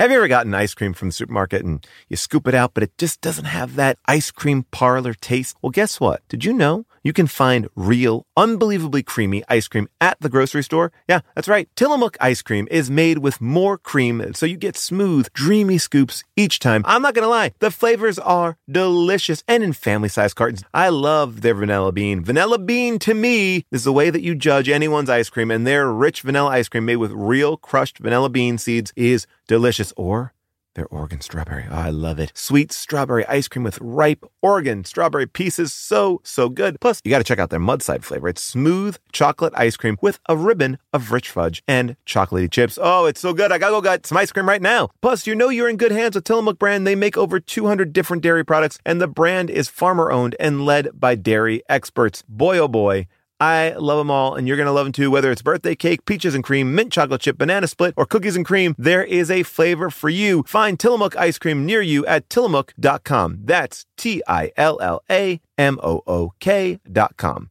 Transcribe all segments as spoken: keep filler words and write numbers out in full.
Have you ever gotten ice cream from the supermarket and you scoop it out, but it just doesn't have that ice cream parlor taste? Well, guess what? Did you know you can find real, unbelievably creamy ice cream at the grocery store? Yeah, that's right. Tillamook ice cream is made with more cream, so you get smooth, dreamy scoops each time. I'm not going to lie, the flavors are delicious and in family-sized cartons. I love their vanilla bean. Vanilla bean, to me, is the way that you judge anyone's ice cream, and their rich vanilla ice cream made with real crushed vanilla bean seeds is delicious. Or their Oregon strawberry. Oh, I love it. Sweet strawberry ice cream with ripe Oregon strawberry pieces. So, so good. Plus, you got to check out their Mudside flavor. It's smooth chocolate ice cream with a ribbon of rich fudge and chocolatey chips. Oh, it's so good. I gotta go get some ice cream right now. Plus, you know you're in good hands with Tillamook brand. They make over two hundred different dairy products, and the brand is farmer-owned and led by dairy experts. Boy, oh boy. I love them all, and you're going to love them too. Whether it's birthday cake, peaches and cream, mint chocolate chip, banana split, or cookies and cream, there is a flavor for you. Find Tillamook ice cream near you at tillamook dot com. That's T I L L A M O O K dot com.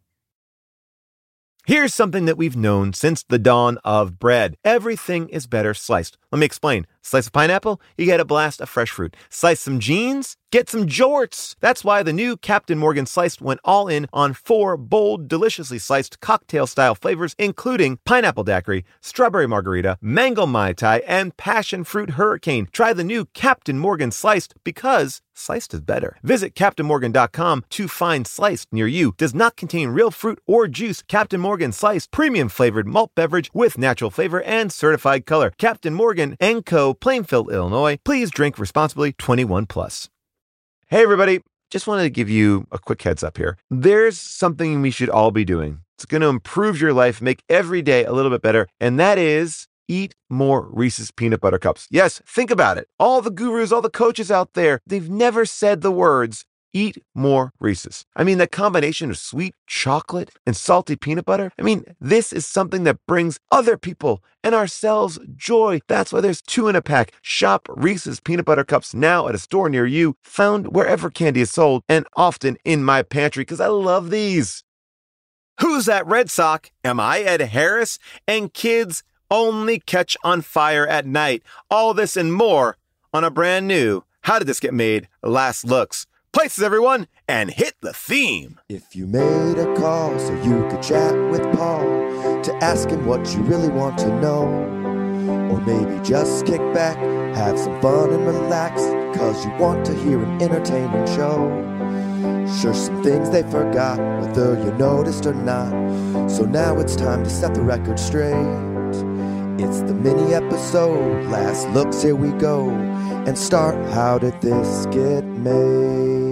Here's something that we've known since the dawn of bread. Everything is better sliced. Let me explain. Slice a pineapple, you get a blast of fresh fruit. Slice some jeans, get some jorts. That's why the new Captain Morgan Sliced went all in on four bold, deliciously sliced cocktail-style flavors, including pineapple daiquiri, strawberry margarita, mango mai tai, and passion fruit hurricane. Try the new Captain Morgan Sliced because sliced is better. Visit captain morgan dot com to find Sliced near you. Does not contain real fruit or juice. Captain Morgan Sliced, premium flavored malt beverage with natural flavor and certified color. Captain Morgan and Co., Plainfield, Illinois. Please drink responsibly. twenty-one plus. Hey, everybody. Just wanted to give you a quick heads up here. There's something we should all be doing. It's going to improve your life, make every day a little bit better, and that is eat more Reese's peanut butter cups. Yes, think about it. All the gurus, all the coaches out there, they've never said the words, eat more Reese's. I mean, that combination of sweet chocolate and salty peanut butter, I mean, this is something that brings other people and ourselves joy. That's why there's two in a pack. Shop Reese's peanut butter cups now at a store near you, found wherever candy is sold, and often in my pantry, because I love these. Who's that red sock? Am I Ed Harris? And kids only catch on fire at night. All this and more on a brand new How Did This Get Made? Last Looks. Places, everyone, and hit the theme. If you made a call so you could chat with Paul to ask him what you really want to know, or maybe just kick back, have some fun and relax, cause you want to hear an entertaining show. Sure, some things they forgot, whether you noticed or not, so now it's time to set the record straight. It's the mini episode, Last Looks, here we go, and start How Did This Get Made?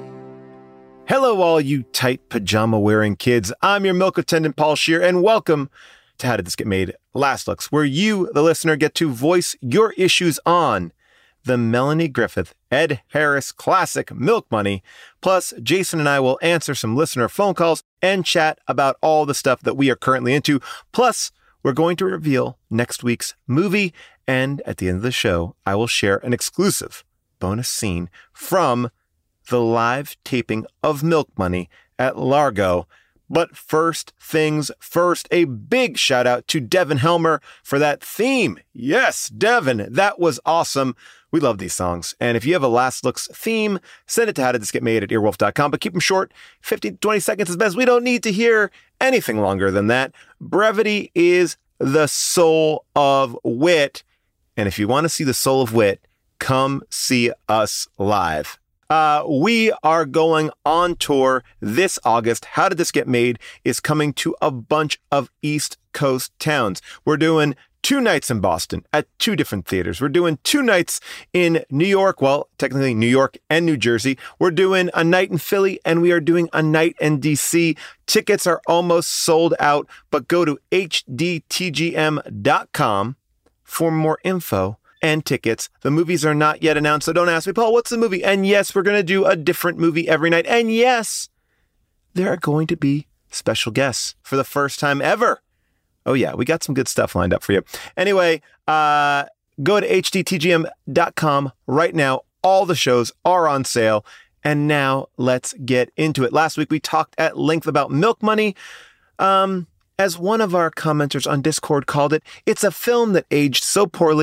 Hello, all you tight pajama-wearing kids. I'm your milk attendant, Paul Scheer, and welcome to How Did This Get Made? Last Looks, where you, the listener, get to voice your issues on the Melanie Griffith, Ed Harris classic Milk Money. Plus, Jason and I will answer some listener phone calls and chat about all the stuff that we are currently into. Plus, we're going to reveal next week's movie, and at the end of the show, I will share an exclusive bonus scene from the live taping of Milk Money at Largo. But first things first, a big shout out to Devin Helmer for that theme. Yes, Devin, that was awesome. We love these songs. And if you have a Last Looks theme, send it to how did this get made at earwolf dot com, but keep them short. fifteen to twenty seconds is best. We don't need to hear anything longer than that. Brevity is the soul of wit. And if you want to see the soul of wit, come see us live. Uh, we are going on tour this August. How Did This Get Made is coming to a bunch of East Coast towns. We're doing two nights in Boston at two different theaters. We're doing two nights in New York. Well, technically New York and New Jersey. We're doing a night in Philly, and we are doing a night in D C. Tickets are almost sold out, but go to H D T G M dot com for more info and tickets. The movies are not yet announced, so don't ask me, Paul, what's the movie? And yes, we're going to do a different movie every night. And yes, there are going to be special guests for the first time ever. Oh yeah, we got some good stuff lined up for you. Anyway, uh, go to H D T G M dot com right now. All the shows are on sale. And now let's get into it. Last week we talked at length about Milk Money. Um, as one of our commenters on Discord called it, it's a film that aged so poorly,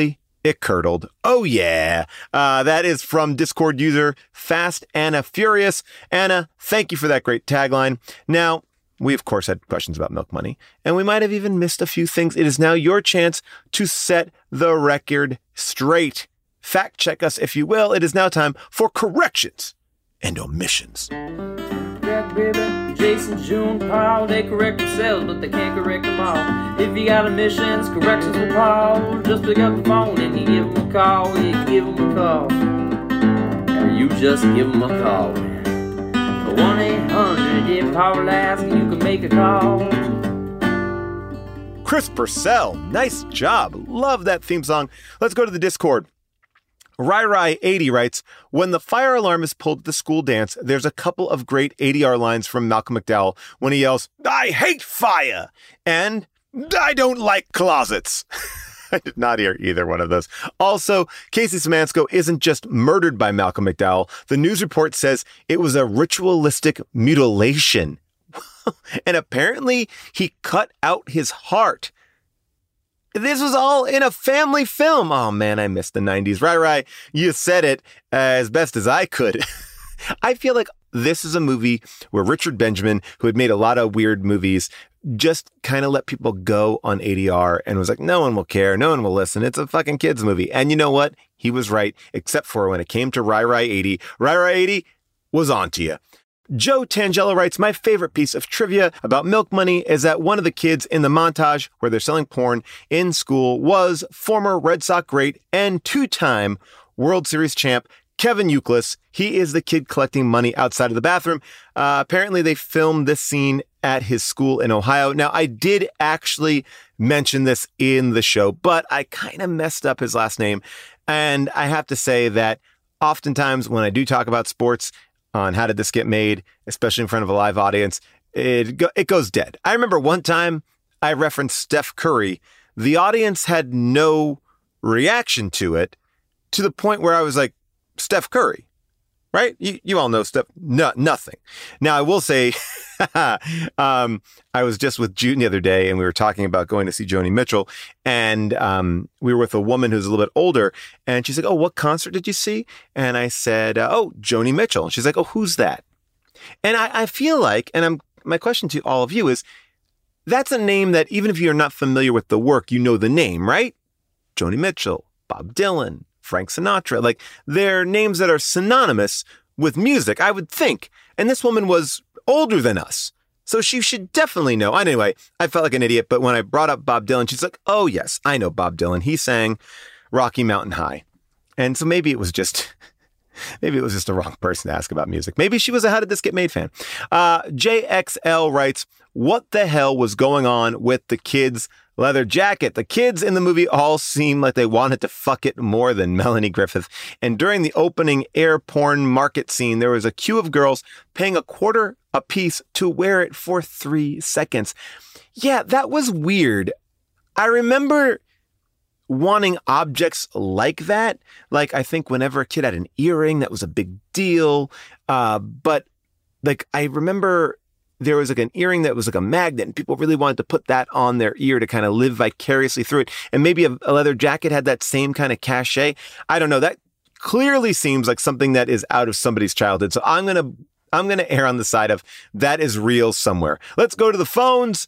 It curdled. Oh, yeah. Uh, that is from Discord user Fast Anna Furious. Anna, thank you for that great tagline. Now, we, of course, had questions about Milk Money, and we might have even missed a few things. It is now your chance to set the record straight. Fact check us, if you will. It is now time for corrections and omissions. Jack, baby, Jason, June, Paul, they correct themselves, but they can't correct them all. If you got omissions, corrections with Paul, just pick up the phone and you give him a call. You give him a call, or you just give him a call. one eight hundred if Paul asks, you can make a call. Chris Purcell, nice job. Love that theme song. Let's go to the Discord. Rai Rai eighty writes, when the fire alarm is pulled at the school dance, there's a couple of great A D R lines from Malcolm McDowell when he yells, I hate fire, and I don't like closets. I did not hear either one of those. Also, Casey Simansko isn't just murdered by Malcolm McDowell. The news report says it was a ritualistic mutilation. And apparently he cut out his heart. This was all in a family film. Oh, man, I missed the nineties. Rai Rai, you said it as best as I could. I feel like this is a movie where Richard Benjamin, who had made a lot of weird movies, just kind of let people go on A D R and was like, no one will care. No one will listen. It's a fucking kids movie. And you know what? He was right, except for when it came to Rai Rai eighty. Rai Rai eighty was on to you. Joe Tangelo writes, my favorite piece of trivia about Milk Money is that one of the kids in the montage where they're selling porn in school was former Red Sox great and two-time World Series champ Kevin Youkilis. He is the kid collecting money outside of the bathroom. Uh, apparently, they filmed this scene at his school in Ohio. Now, I did actually mention this in the show, but I kind of messed up his last name. And I have to say that oftentimes when I do talk about sports, on how did this get made, especially in front of a live audience, it go, it goes dead. I remember one time I referenced Steph Curry. The audience had no reaction to it, to the point where I was like, Steph Curry, right? You, you all know Steph, no, nothing. Now, I will say, um, I was just with June the other day and we were talking about going to see Joni Mitchell, and um, we were with a woman who's a little bit older, and she's like, oh, what concert did you see? And I said, uh, oh, Joni Mitchell. And she's like, oh, who's that? And I, I feel like, and I'm, my question to all of you is, that's a name that even if you're not familiar with the work, you know the name, right? Joni Mitchell, Bob Dylan, Frank Sinatra, like they're names that are synonymous with music, I would think. And this woman was older than us, so she should definitely know. Anyway, I felt like an idiot, but when I brought up Bob Dylan, she's like, oh yes, I know Bob Dylan. He sang Rocky Mountain High. And so maybe it was just, maybe it was just the wrong person to ask about music. Maybe she was a How Did This Get Made fan. Uh, J X L writes, what the hell was going on with the kids' leather jacket? The kids in the movie all seem like they wanted to fuck it more than Melanie Griffith. And during the opening air porn market scene, there was a queue of girls paying a quarter a piece to wear it for three seconds. Yeah, that was weird. I remember wanting objects like that. Like, I think whenever a kid had an earring, that was a big deal. Uh, but like, I remember there was like an earring that was like a magnet, and people really wanted to put that on their ear to kind of live vicariously through it. And maybe a, a leather jacket had that same kind of cachet. I don't know. That clearly seems like something that is out of somebody's childhood. So I'm going to, I'm going to err on the side of that is real somewhere. Let's go to the phones.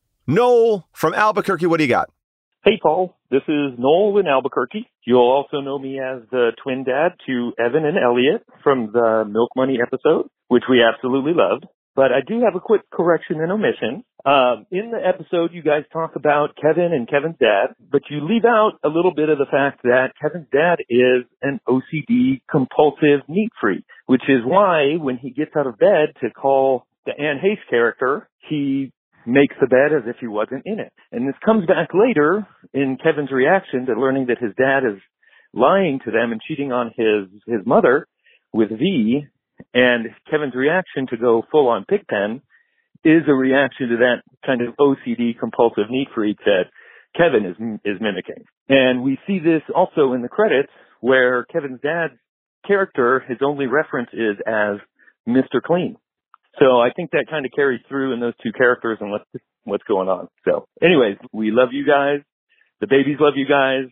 Noel from Albuquerque. What do you got? Hey, Paul. This is Noel in Albuquerque. You'll also know me as the twin dad to Evan and Elliot from the Milk Money episode, which we absolutely loved. But I do have a quick correction and omission. Um, in the episode, you guys talk about Kevin and Kevin's dad, but you leave out a little bit of the fact that Kevin's dad is an O C D compulsive neat freak, which is why when he gets out of bed to call the Anne Hayes character, he makes the bed as if he wasn't in it. And this comes back later in Kevin's reaction to learning that his dad is lying to them and cheating on his, his mother with V. And Kevin's reaction to go full on Pigpen is a reaction to that kind of O C D compulsive neat freak that Kevin is, is mimicking. And we see this also in the credits where Kevin's dad's character, his only reference is as Mister Clean. So I think that kind of carries through in those two characters and what's, what's going on. So anyways, we love you guys. The babies love you guys.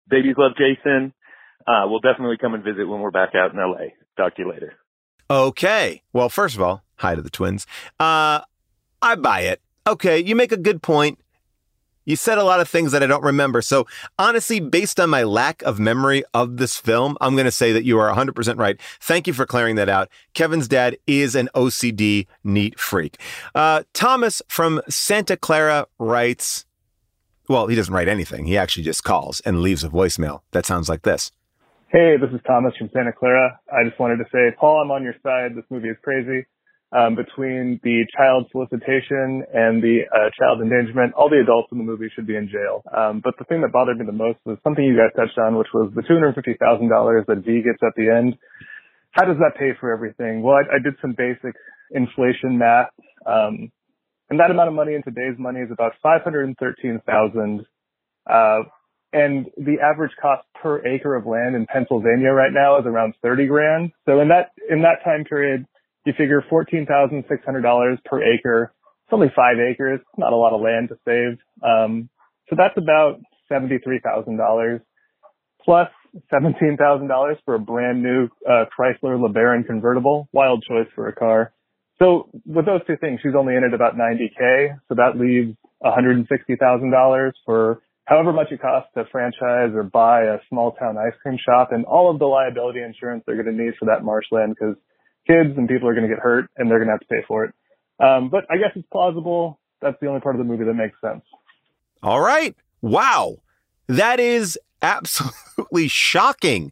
babies love Jason. Uh, we'll definitely come and visit when we're back out in L A. Talk to you later. Okay. Well, first of all, hi to the twins. Uh, I buy it. Okay, you make a good point. You said a lot of things that I don't remember. So honestly, based on my lack of memory of this film, I'm going to say that you are one hundred percent right. Thank you for clearing that out. Kevin's dad is an O C D neat freak. Uh, Thomas from Santa Clara writes, well, he doesn't write anything. He actually just calls and leaves a voicemail that sounds like this. Hey, this is Thomas from Santa Clara. I just wanted to say, Paul, I'm on your side. This movie is crazy. Um, between the child solicitation and the uh, child endangerment, all the adults in the movie should be in jail. Um, but the thing that bothered me the most was something you guys touched on, which was the two hundred fifty thousand dollars that V gets at the end. How does that pay for everything? Well, I, I did some basic inflation math, um, and that amount of money in today's money is about five hundred thirteen thousand dollars. Uh, and the average cost per acre of land in Pennsylvania right now is around thirty grand. So in that in that time period, you figure fourteen thousand six hundred dollars per acre. It's only five acres. It's not a lot of land to save. Um, so that's about seventy-three thousand dollars plus seventeen thousand dollars for a brand new uh, Chrysler LeBaron convertible. Wild choice for a car. So with those two things, she's only in at about ninety K. So that leaves one hundred sixty thousand dollars for however much it costs to franchise or buy a small town ice cream shop and all of the liability insurance they're going to need for that marshland, because kids and people are going to get hurt and they're going to have to pay for it. Um, but I guess it's plausible. That's the only part of the movie that makes sense. All right. Wow. That is absolutely shocking.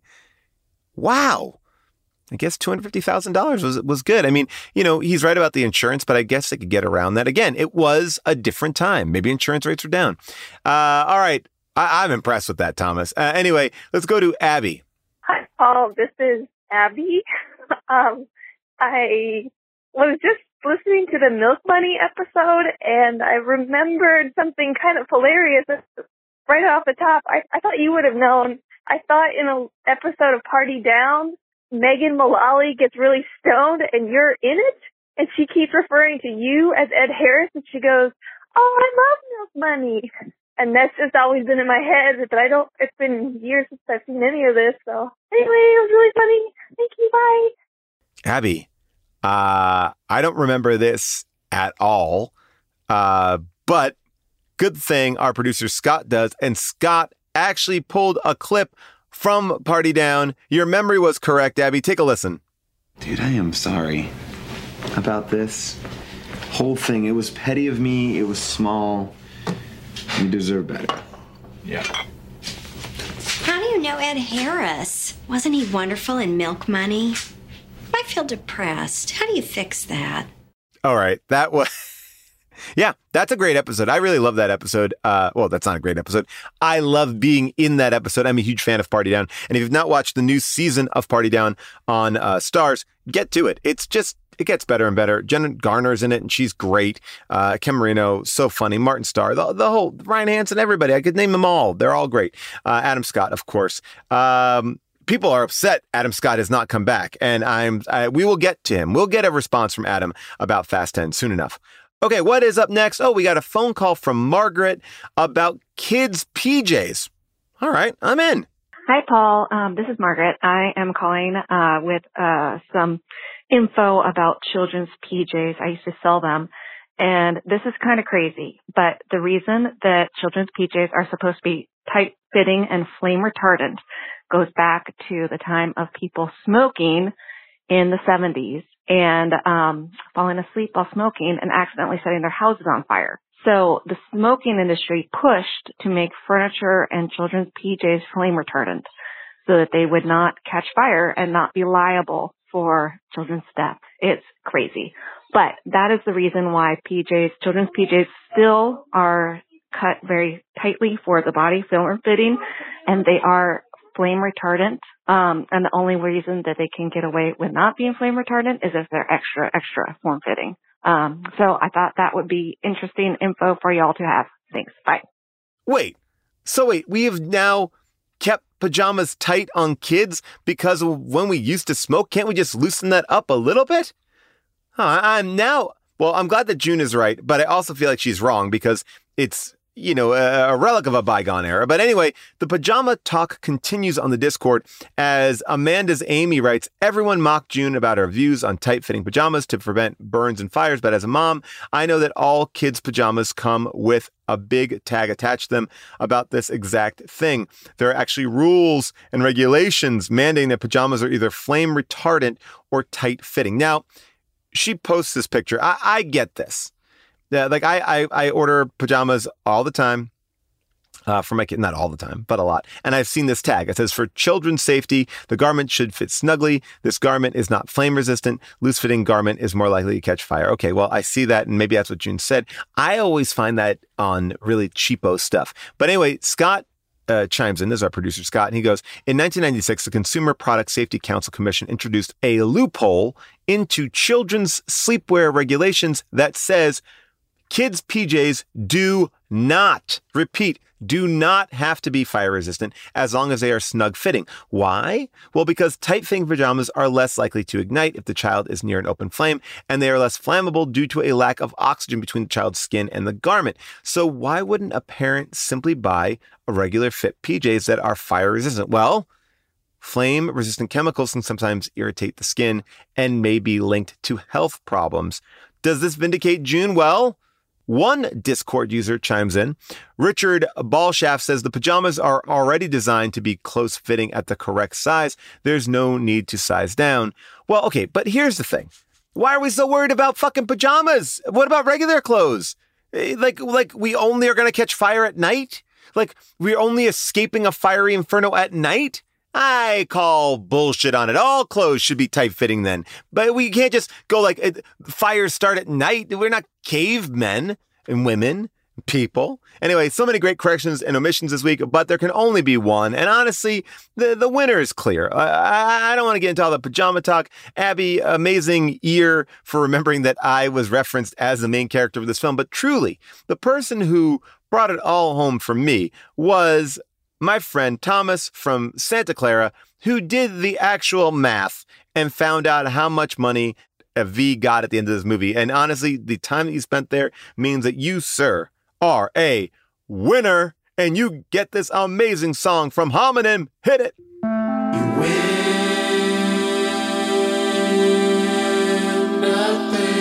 Wow. I guess two hundred fifty thousand dollars was was good. I mean, you know, he's right about the insurance, but I guess they could get around that. Again, it was a different time. Maybe insurance rates were down. Uh, all right. I, I'm impressed with that, Thomas. Uh, anyway, let's go to Abby. Hi, Paul. This is Abby. um, I was just listening to the Milk Money episode, and I remembered something kind of hilarious right off the top. I, I thought you would have known. I thought in an episode of Party Down, Megan Mullally gets really stoned and you're in it, and she keeps referring to you as Ed Harris, and she goes, "Oh, I love Milk Money." And that's just always been in my head, but I don't, it's been years since I've seen any of this. So anyway, it was really funny. Thank you. Bye. Abby, uh, I don't remember this at all, uh, but good thing our producer Scott does, and Scott actually pulled a clip from Party Down. Your memory was correct, Abby. Take a listen. Dude, I am sorry about this whole thing. It was petty of me. It was small. You deserve better. Yeah. How do you know Ed Harris? Wasn't he wonderful in Milk Money? I feel depressed. How do you fix that? All right. That was... Yeah, that's a great episode. I really love that episode. Uh, well, that's not a great episode. I love being in that episode. I'm a huge fan of Party Down. And if you've not watched the new season of Party Down on uh, Starz, get to it. It's just, it gets better and better. Jenna Garner's in it, and she's great. Uh, Ken Marino, so funny. Martin Starr, the, the whole, Ryan Hansen, everybody. I could name them all. They're all great. Uh, Adam Scott, of course. Um, people are upset Adam Scott has not come back. And I'm, I, we will get to him. We'll get a response from Adam about Fast ten soon enough. Okay, what is up next? Oh, we got a phone call from Margaret about kids' P Js. All right, I'm in. Hi, Paul. Um, this is Margaret. I am calling uh, with uh, some info about children's P Js. I used to sell them, and this is kind of crazy. But the reason that children's P Js are supposed to be tight-fitting and flame retardant goes back to the time of people smoking in the seventies and um falling asleep while smoking and accidentally setting their houses on fire. So the smoking industry pushed to make furniture and children's P Js flame retardant so that they would not catch fire and not be liable for children's death. It's crazy. But that is the reason why P Js, children's P Js still are cut very tightly for the body, form fitting, and they are flame retardant. Um, and the only reason that they can get away with not being flame retardant is if they're extra, extra form fitting. Um, so I thought that would be interesting info for y'all to have. Thanks. Bye. Wait. So wait, we have now kept pajamas tight on kids because of when we used to smoke. Can't we just loosen that up a little bit? Huh, I'm now, well, I'm glad that June is right, but I also feel like she's wrong because it's you know, a, a relic of a bygone era. But anyway, the pajama talk continues on the Discord as Amanda's Amy writes, everyone mocked June about her views on tight-fitting pajamas to prevent burns and fires. But as a mom, I know that all kids' pajamas come with a big tag attached to them about this exact thing. There are actually rules and regulations mandating that pajamas are either flame retardant or tight-fitting. Now, she posts this picture. I, I get this. Yeah, like I, I, I order pajamas all the time uh, for my kid. Not all the time, but a lot. And I've seen this tag. It says, for children's safety, the garment should fit snugly. This garment is not flame resistant. Loose fitting garment is more likely to catch fire. Okay, well, I see that. And maybe that's what June said. I always find that on really cheapo stuff. But anyway, Scott Uh, chimes in, this is our producer Scott, and he goes, in nineteen ninety-six, the Consumer Product Safety Council Commission introduced a loophole into children's sleepwear regulations that says kids' P Js do not, repeat, do not have to be fire resistant as long as they are snug fitting. Why? Well, because tight fitting pajamas are less likely to ignite if the child is near an open flame, and they are less flammable due to a lack of oxygen between the child's skin and the garment. So why wouldn't a parent simply buy a regular fit P Js that are fire resistant? Well, flame resistant chemicals can sometimes irritate the skin and may be linked to health problems. Does this vindicate June? Well, one Discord user chimes in. Richard Ballshaft says the pajamas are already designed to be close fitting at the correct size. There's no need to size down. Well, okay, but here's the thing. Why are we so worried about fucking pajamas? What about regular clothes? Like, like we only are going to catch fire at night? Like we're only escaping a fiery inferno at night? I call bullshit on it. All clothes should be tight-fitting then. But we can't just go like, fires start at night. We're not cavemen and women, people. Anyway, so many great corrections and omissions this week, but there can only be one. And honestly, the, the winner is clear. I, I don't want to get into all the pajama talk. Abby, amazing ear for remembering that I was referenced as the main character of this film. But truly, the person who brought it all home for me was my friend Thomas from Santa Clara, who did the actual math and found out how much money a V got at the end of this movie. And honestly, the time that you spent there means that you, sir, are a winner, and you get this amazing song from Hominin. Hit it. You win nothing.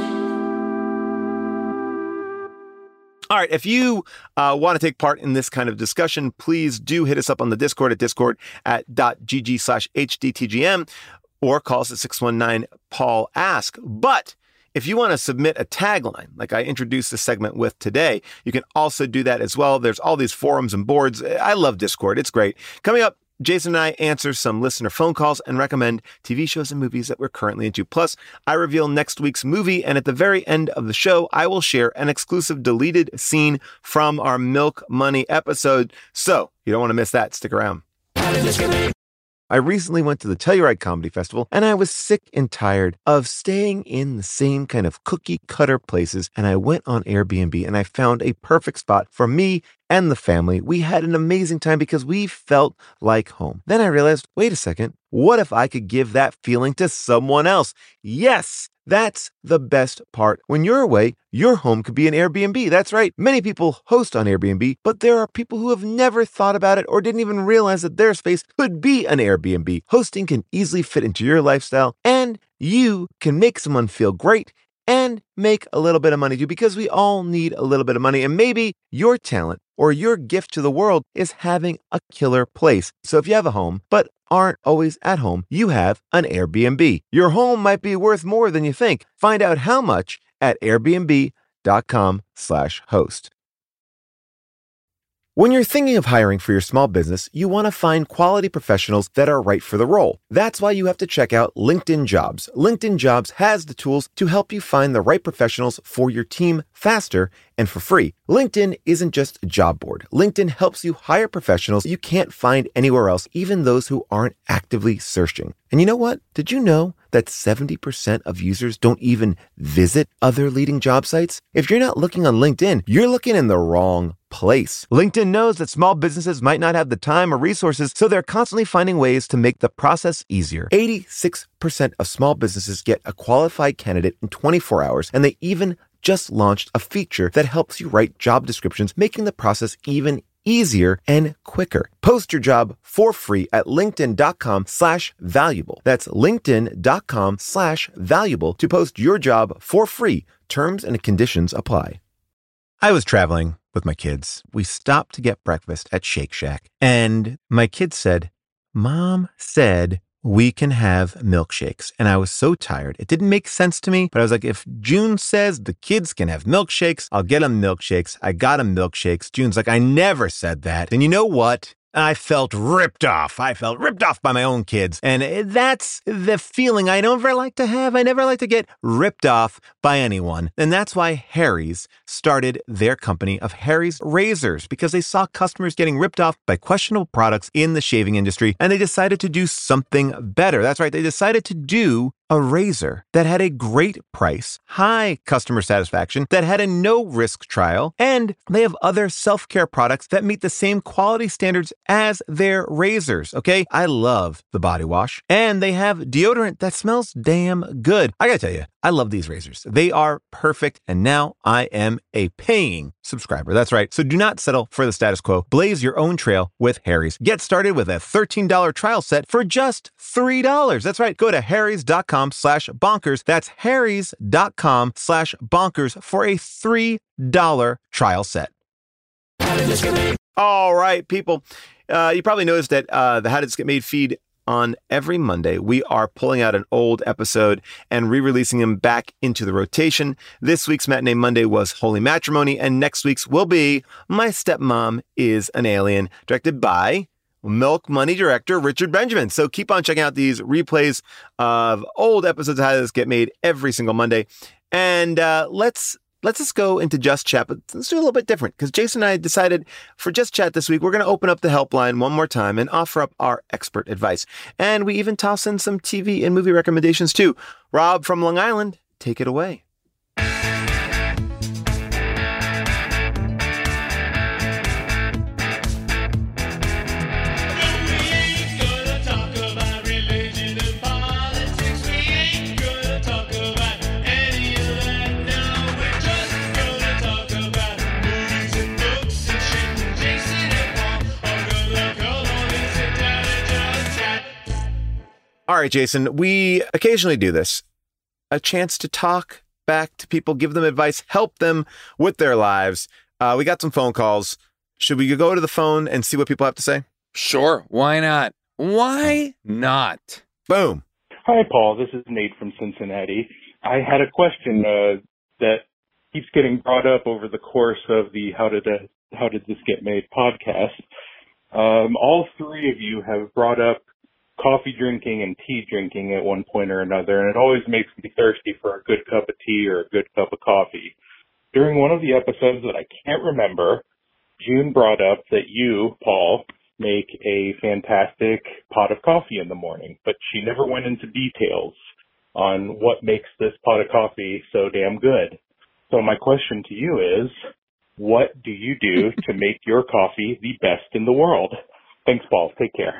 All right, if you uh, want to take part in this kind of discussion, please do hit us up on the Discord at discord at .gg slash hdtgm or call us at six one nine Paul Ask. But if you want to submit a tagline, like I introduced this segment with today, you can also do that as well. There's all these forums and boards. I love Discord. It's great. Coming up, Jason and I answer some listener phone calls and recommend T V shows and movies that we're currently into. Plus, I reveal next week's movie, and at the very end of the show, I will share an exclusive deleted scene from our Milk Money episode. So, you don't want to miss that. Stick around. I recently went to the Telluride Comedy Festival, and I was sick and tired of staying in the same kind of cookie cutter places, and I went on Airbnb and I found a perfect spot for me and the family. We had an amazing time because we felt like home. Then I realized, wait a second, what if I could give that feeling to someone else? Yes! That's the best part. When you're away, your home could be an Airbnb. That's right. Many people host on Airbnb, but there are people who have never thought about it or didn't even realize that their space could be an Airbnb. Hosting can easily fit into your lifestyle, and you can make someone feel great and make a little bit of money too, because we all need a little bit of money. And maybe your talent or your gift to the world is having a killer place. So if you have a home, but aren't always at home, you have an Airbnb. Your home might be worth more than you think. Find out how much at airbnb.com slash host. When you're thinking of hiring for your small business, you want to find quality professionals that are right for the role. That's why you have to check out LinkedIn Jobs. LinkedIn Jobs has the tools to help you find the right professionals for your team faster and for free. LinkedIn isn't just a job board. LinkedIn helps you hire professionals you can't find anywhere else, even those who aren't actively searching. And you know what? Did you know that seventy percent of users don't even visit other leading job sites? If you're not looking on LinkedIn, you're looking in the wrong place. LinkedIn knows that small businesses might not have the time or resources, so they're constantly finding ways to make the process easier. eighty-six percent of small businesses get a qualified candidate in twenty-four hours, and they even just launched a feature that helps you write job descriptions, making the process even easier and quicker. Post your job for free at linkedin.com slash valuable. That's linkedin.com slash valuable to post your job for free. Terms and conditions apply. I was traveling with my kids. We stopped to get breakfast at Shake Shack. And my kids said, Mom said we can have milkshakes. And I was so tired. It didn't make sense to me, but I was like, if June says the kids can have milkshakes, I'll get them milkshakes. I got them milkshakes. June's like, I never said that. And you know what? I felt ripped off. I felt ripped off by my own kids. And that's the feeling I never like to have. I never like to get ripped off by anyone. And that's why Harry's started their company of Harry's Razors, because they saw customers getting ripped off by questionable products in the shaving industry, and they decided to do something better. That's right. They decided to do a razor that had a great price, high customer satisfaction, that had a no-risk trial, and they have other self-care products that meet the same quality standards as their razors, okay? I love the body wash, and they have deodorant that smells damn good. I gotta tell you, I love these razors. They are perfect, and now I am a paying subscriber. That's right. So do not settle for the status quo. Blaze your own trail with Harry's. Get started with a thirteen dollars trial set for just three dollars. That's right. Go to harrys.com slash bonkers. That's harrys.com slash bonkers for a three dollars trial set. All right, people. Uh, you probably noticed that uh, the How Did This Get Made feed on every Monday, we are pulling out an old episode and re-releasing them back into the rotation. This week's Matinee Monday was Holy Matrimony, and next week's will be My Stepmom is an Alien, directed by Milk Money director Richard Benjamin. So keep on checking out these replays of old episodes of How Did This Get Made every single Monday. And uh, let's Let's just go into Just Chat, but let's do a little bit different, because Jason and I decided for Just Chat this week, we're going to open up the helpline one more time and offer up our expert advice. And we even toss in some T V and movie recommendations too. Rob from Long Island, take it away. All right, Jason, we occasionally do this. A chance to talk back to people, give them advice, help them with their lives. Uh, we got some phone calls. Should we go to the phone and see what people have to say? Sure. Why not? Why not? Boom. Hi, Paul. This is Nate from Cincinnati. I had a question uh, that keeps getting brought up over the course of the How Did, the, How Did This Get Made podcast. Um, all three of you have brought up coffee drinking and tea drinking at one point or another, and it always makes me thirsty for a good cup of tea or a good cup of coffee. During one of the episodes that I can't remember, June brought up that you, Paul, make a fantastic pot of coffee in the morning, but she never went into details on what makes this pot of coffee so damn good. So my question to you is, what do you do to make your coffee the best in the world? Thanks, Paul. Take care.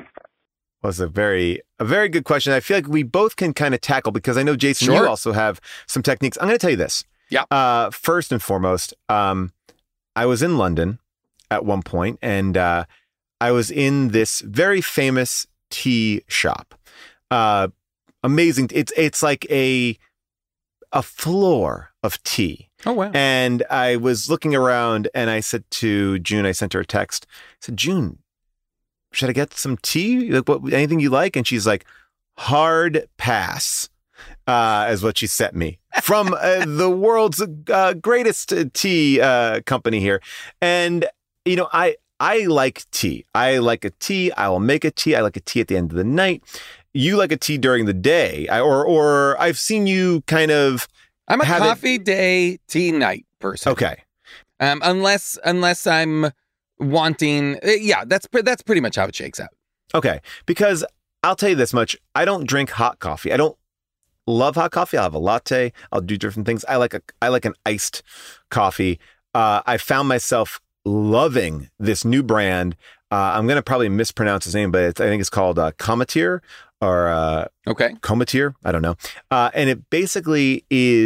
Was a very, a very good question. I feel like we both can kind of tackle, because I know, Jason, Sure. you also have some techniques. I'm going to tell you this. Yeah. Uh, first and foremost, um, I was in London at one point, and uh, I was in this very famous tea shop. Uh, amazing. It's it's like a a floor of tea. Oh, wow. And I was looking around, and I said to June, I sent her a text. I said, June, should I get some tea? Like, what, anything you like? And she's like, hard pass, uh, is what she sent me from uh, the world's uh, greatest tea uh, company here. And, you know, I, I like tea. I like a tea. I will make a tea. I like a tea at the end of the night. You like a tea during the day, I, or, or I've seen you kind of. I'm a have coffee it... day, tea night person. Okay. Um, unless, unless I'm wanting, yeah, that's that's pretty much how it shakes out. Okay, because I'll tell you this much: I don't drink hot coffee. I don't love hot coffee. I'll have a latte. I'll do different things. I like a I like an iced coffee. Uh, I found myself loving this new brand. Uh, I'm gonna probably mispronounce his name, but it's, I think it's called uh, Cometier or uh, okay, Cometier. I don't know. Uh, and it basically is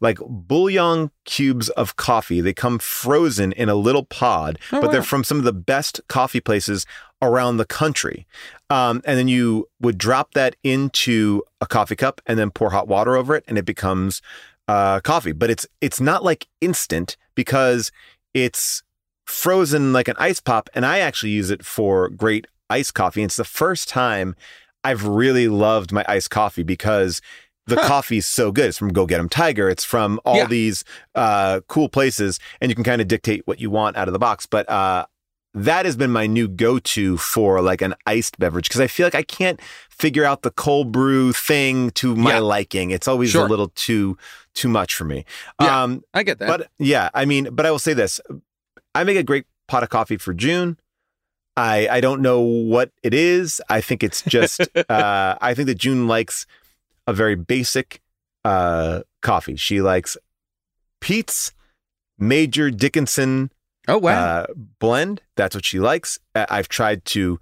like bouillon cubes of coffee. They come frozen in a little pod, Oh, but they're wow. from some of the best coffee places around the country. Um, and then you would drop that into a coffee cup and then pour hot water over it, and it becomes uh, coffee. But it's it's not like instant because it's frozen like an ice pop, and I actually use it for great iced coffee. And it's the first time I've really loved my iced coffee because the Huh. coffee is so good. It's from Go Get 'em Tiger. It's from all Yeah. these uh, cool places, and you can kind of dictate what you want out of the box. But uh, that has been my new go-to for like an iced beverage because I feel like I can't figure out the cold brew thing to my Yeah. liking. It's always Sure. a little too too much for me. Yeah, Um, I get that. but yeah, I mean, but I will say this. I make a great pot of coffee for June. I I don't know what it is. I think it's just, uh, I think that June likes a very basic uh, coffee. She likes Pete's Major Dickinson oh, wow. uh, blend. That's what she likes. Uh, I've tried to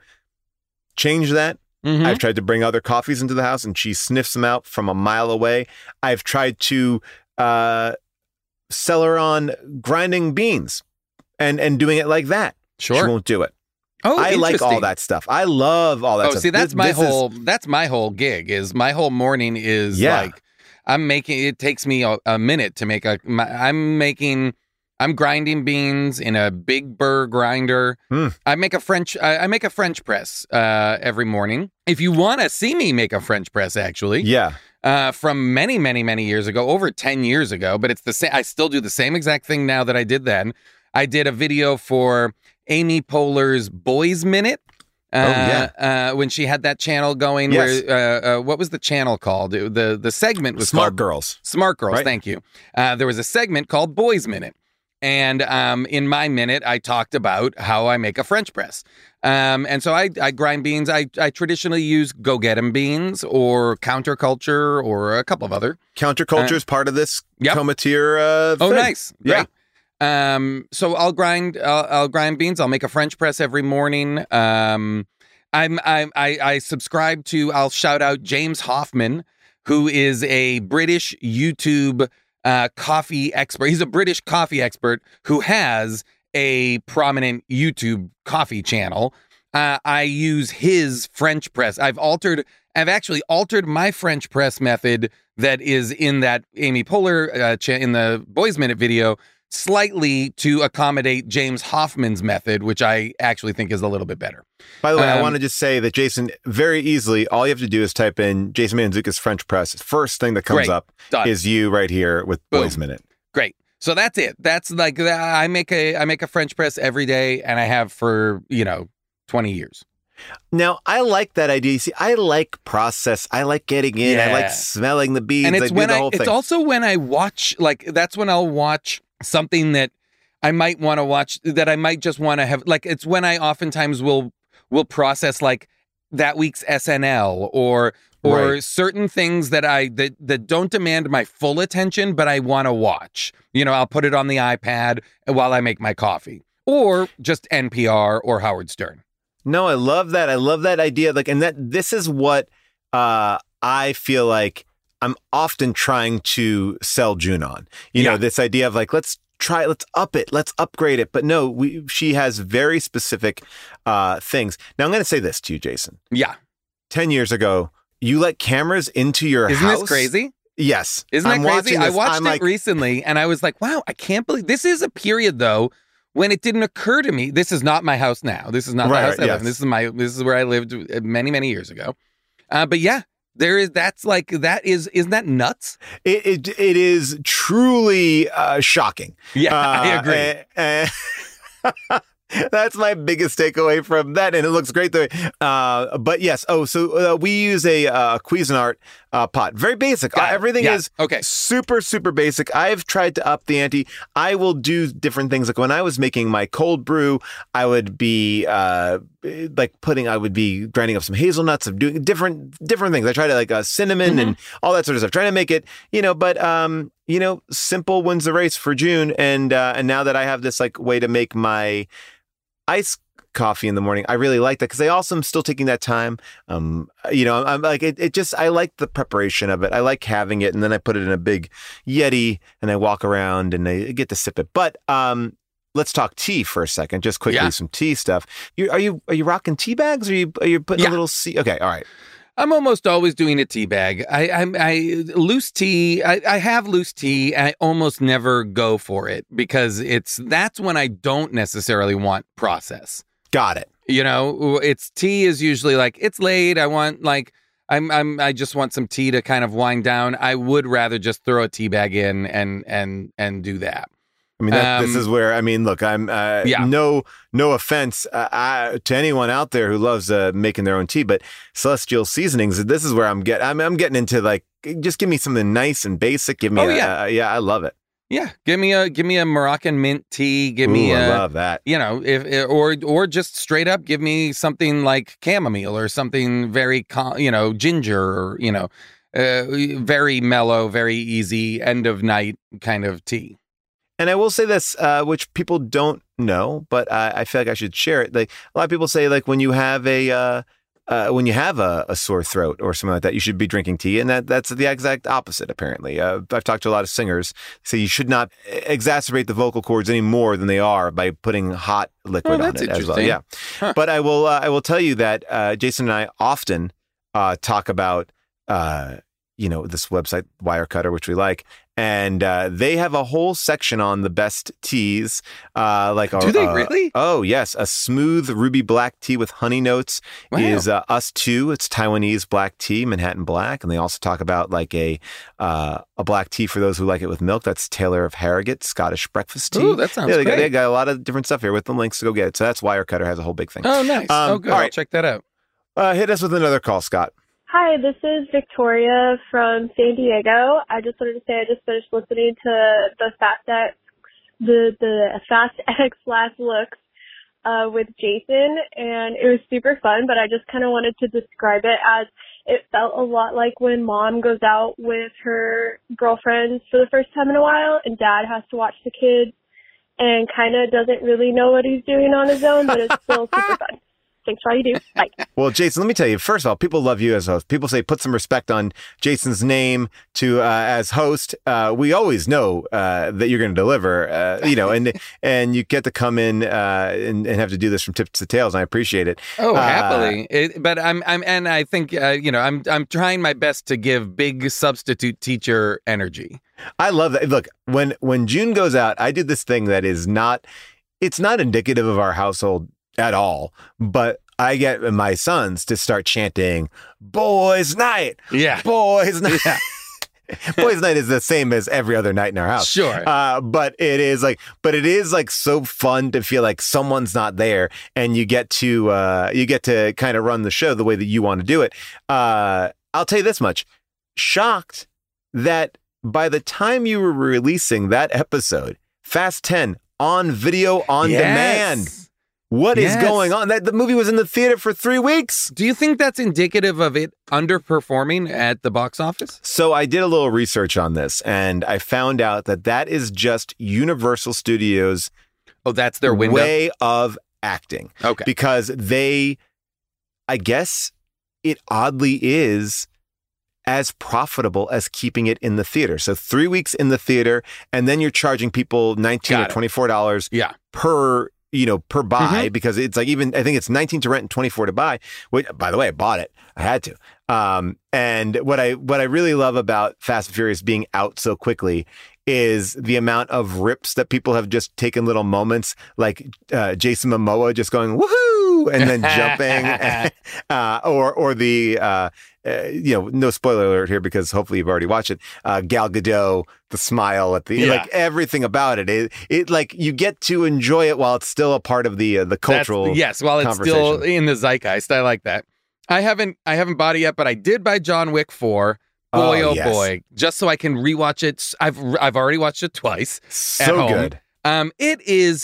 change that. Mhm. I've tried to bring other coffees into the house and she sniffs them out from a mile away. I've tried to uh, sell her on grinding beans and, and doing it like that. Sure. She won't do it. Oh, I like all interesting. that stuff. I love all that Oh, stuff. see, that's This- my this is- whole that's my whole gig. Is my whole morning is Yeah. like I'm making. It takes me a, a minute to make a. My, I'm making. I'm grinding beans in a big burr grinder. Hmm. I make a French. I, I make a French press uh, every morning. If you want to see me make a French press, actually, yeah. uh, from many, many, many years ago, over ten years ago. But it's the same. I still do the same exact thing now that I did then. I did a video for Amy Poehler's Boys Minute. Uh, Oh, yeah. uh, when she had that channel going, Yes. where uh, uh, what was the channel called? It- the the segment was Smart called Girls. Smart Girls. Right. Thank you. Uh, there was a segment called Boys Minute, and um, in my minute, I talked about how I make a French press. Um, and so I, I grind beans. I, I traditionally use Go Get 'em beans or Counterculture or a couple of other. Counterculture Uh, is part of this yep. Cometeer uh, Oh, thing. nice. Yeah. Great. Um, so I'll grind, I'll, I'll grind beans. I'll make a French press every morning. Um, I'm, I'm, I, I subscribe to, I'll shout out James Hoffman, who is a British YouTube, uh, coffee expert. He's a British coffee expert who has a prominent YouTube coffee channel. Uh, I use his French press. I've altered, I've actually altered my French press method that is in that Amy Poehler, uh, cha- in the Boys Minute video, slightly to accommodate James Hoffman's method, which I actually think is a little bit better. By the way, I Um, want to just say that Jason, very easily, all you have to do is type in Jason Manzuka's French press. First thing that comes Great. up Done. is you right here with Boom. Boys Minute. Great. So that's it. That's like I make a I make a French press every day, and I have for you know twenty years. Now, I like that idea. You see, I like process. I like getting in. I Yeah. like smelling the beans. And I it's do when the I whole it's thing. also when I watch like that's when I'll watch something that I might want to watch that I might just want to have like it's when I oftentimes will will process like that week's S N L or or Right. certain things that I that that don't demand my full attention but I want to watch. You know, I'll put it on the iPad while I make my coffee or just N P R or Howard Stern. No, I love that. I love that idea. Like, and that this is what uh, I feel like I'm often trying to sell June on. You know, Yeah. this idea of like, let's try, let's up it, let's upgrade it. But no, we she has very specific uh, things. Now, I'm going to say this to you, Jason. Yeah. Ten years ago, you let cameras into your Isn't house. this crazy? Yes. Isn't that I'm crazy? watching I this, watched I'm it like, recently and I was like, wow, I can't believe this is a period though when it didn't occur to me. This is not my house now. This is not Right, the house right, I live in. yes. This is my this is where I lived many, many years ago. Uh, but yeah, there is that's like that is isn't that nuts? It it, it is truly uh, shocking. Yeah, I Uh, agree. eh, eh, that's my biggest takeaway from that, and it looks great though. Uh, but yes, oh, so uh, we use a uh, Cuisinart uh, pot, very basic. Got Uh, it. everything Yeah. is Okay. super super basic. I've tried to up the ante. I will do different things. Like when I was making my cold brew, I would be uh, like putting, I would be grinding up some hazelnuts, of doing different different things. I try to like uh, cinnamon and all that sort of stuff, trying to make it, you know. But um, you know, simple wins the race for June, and uh, and now that I have this like way to make my ice coffee in the morning. I really like that because I also am still taking that time. Um, you know, I'm, I'm like, it, it just, I like the preparation of it. I like having it. And then I put it in a big Yeti and I walk around and I get to sip it. But, um, let's talk tea for a second. Just quickly, Yeah. some tea stuff. You, are you are you rocking tea bags? Or are you are you putting Yeah. a little tea? Okay, all right. I'm almost always doing a tea bag. I, I, I loose tea. I, I have loose tea. I almost never go for it because it's that's when I don't necessarily want process. Got it. You know, it's tea is usually like it's late. I want like I'm I'm I just want some tea to kind of wind down. I would rather just throw a tea bag in and and and do that. I mean, that, Um, this is where, I mean, look, I'm, uh, Yeah. no, no offense uh, I, to anyone out there who loves uh, making their own tea, but Celestial Seasonings, this is where I'm getting, I'm, I'm getting into like, just give me something nice and basic. Give me, Oh, a, yeah. uh, yeah, I love it. Yeah, give me a give me a Moroccan mint tea. Give me Ooh, I a love that. you know if or or just straight up give me something like chamomile or something very cal- you know ginger or you know uh, very mellow, very easy end of night kind of tea. And I will say this, uh, which people don't know, but I, I feel like I should share it. Like a lot of people say, like when you have a uh, uh, when you have a, a sore throat or something like that, you should be drinking tea, and that that's the exact opposite. Apparently, uh, I've talked to a lot of singers say you should not exacerbate the vocal cords any more than they are by putting hot liquid Oh, on that's it as well. interesting. Yeah, Huh. but I will uh, I will tell you that uh, Jason and I often uh, talk about. Uh, you know, this website, Wirecutter, which we like. And uh, they have a whole section on the best teas. Uh, like Do a, they uh, really? Oh, yes. A smooth ruby black tea with honey notes Wow. is uh, Us Too. It's Taiwanese black tea, Manhattan Black. And they also talk about like a uh, a black tea for those who like it with milk. That's Taylor of Harrogate, Scottish breakfast tea. Ooh, that sounds yeah, they got, great. they got a lot of different stuff here with the links to go get it. So that's Wirecutter has a whole big thing. Oh, nice. Um, oh, good. all I'll right. check that out. Uh, hit us with another call, Scott. Hi, this is Victoria from San Diego. I just wanted to say I just finished listening to the Fast X, the the Fast X Last Looks uh, with Jason, and it was super fun. But I just kind of wanted to describe it as it felt a lot like when Mom goes out with her girlfriends for the first time in a while, and Dad has to watch the kids, and kind of doesn't really know what he's doing on his own, but it's still super fun. Thanks for all you do. Bye. Well, Jason, let me tell you, first of all, people love you as host. People say put some respect on Jason's name to uh, as host. Uh, we always know uh, that you're going to deliver, uh, you know, and and you get to come in uh, and, and have to do this from tips to tails. And I appreciate it. Oh, Uh, happily. It, but I'm, I'm, and I think, uh, you know, I'm, I'm trying my best to give big substitute teacher energy. I love that. Look, when when June goes out, I did this thing that is not, it's not indicative of our household at all, but I get my sons to start chanting "Boys' Night." Yeah, Boys' Night. Yeah. Boys' Night is the same as every other night in our house. Sure. Uh, but it is like, but it is like so fun to feel like someone's not there and you get to, uh, you get to kind of run the show the way that you want to do it. Uh, I'll tell you this much. Shocked that by the time you were releasing that episode, Fast ten on video on Yes. demand. What is Yes. going on? That the movie was in the theater for three weeks. Do you think that's indicative of it underperforming at the box office? So I did a little research on this, and I found out that that is just Universal Studios. Oh, that's their window? way of acting. Okay, because they, I guess, it oddly is as profitable as keeping it in the theater. So three weeks in the theater, and then you're charging people nineteen Got or it. twenty-four dollars yeah. per. You know, per buy, Mhm. because it's like even, I think it's nineteen to rent and twenty-four to buy. Which, by the way, I bought it. I had to. Um, and what I, what I really love about Fast and Furious being out so quickly is the amount of rips that people have just taken little moments, like uh, Jason Momoa just going, woohoo, and then jumping, uh, or, or the, uh, uh, you know, no spoiler alert here because hopefully you've already watched it. Uh, Gal Gadot, the smile at the, Yeah. like everything about it. It, it like you get to enjoy it while it's still a part of the, uh, the cultural. That's- yes, while it's still conversation. in the zeitgeist. I like that. I haven't, I haven't bought it yet, but I did buy John Wick four. Boy, Oh, oh, yes. boy! Just so I can rewatch it. I've, I've already watched it twice. at So home. good. Um, it is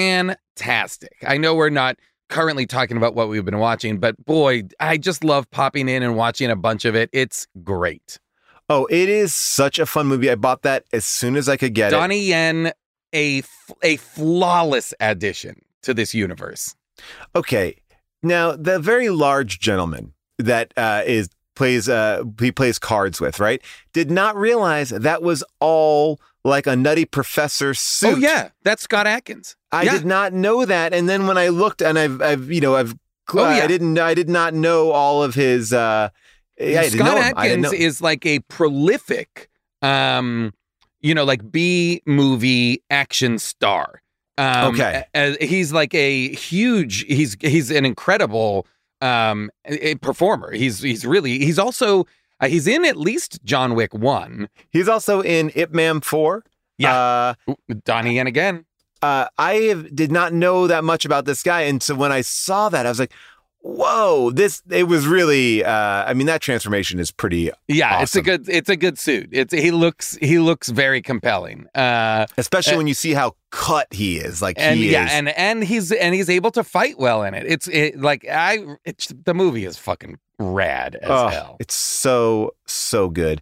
fantastic. I know we're not currently talking about what we've been watching, but boy, I just love popping in and watching a bunch of it. It's great. Oh, it is such a fun movie. I bought that as soon as I could get Donnie Yen, a f- a flawless addition to this universe. Okay. Now, the very large gentleman that uh, is plays uh, he plays cards with, right? Did not realize that was all like a Nutty Professor suit. Oh yeah, that's Scott Adkins. I yeah. did not know that, and then when I looked, and I've, I've you know, I've, oh, yeah. I didn't, I did not know all of his. Uh, yeah, I didn't Scott know him. I didn't Adkins know. is like a prolific, um, you know, like B movie action star. Um, Okay. a- a- he's like a huge. He's he's an incredible um a- a performer. He's he's really. He's also uh, he's in at least John Wick one. He's also in Ip Man four. Yeah, Uh, Ooh, Donnie Yen again. uh, I have, did not know that much about this guy, and so when I saw that, I was like, "Whoa!" This it was really. Uh, I mean, that transformation is pretty. Yeah, awesome. it's a good it's a good suit. It's he looks he looks very compelling. Uh, especially uh, when you see how cut he is. Like and he yeah, is. and and he's and he's able to fight well in it. It's it, like I it's the movie is fucking rad as Oh, hell. it's so so good.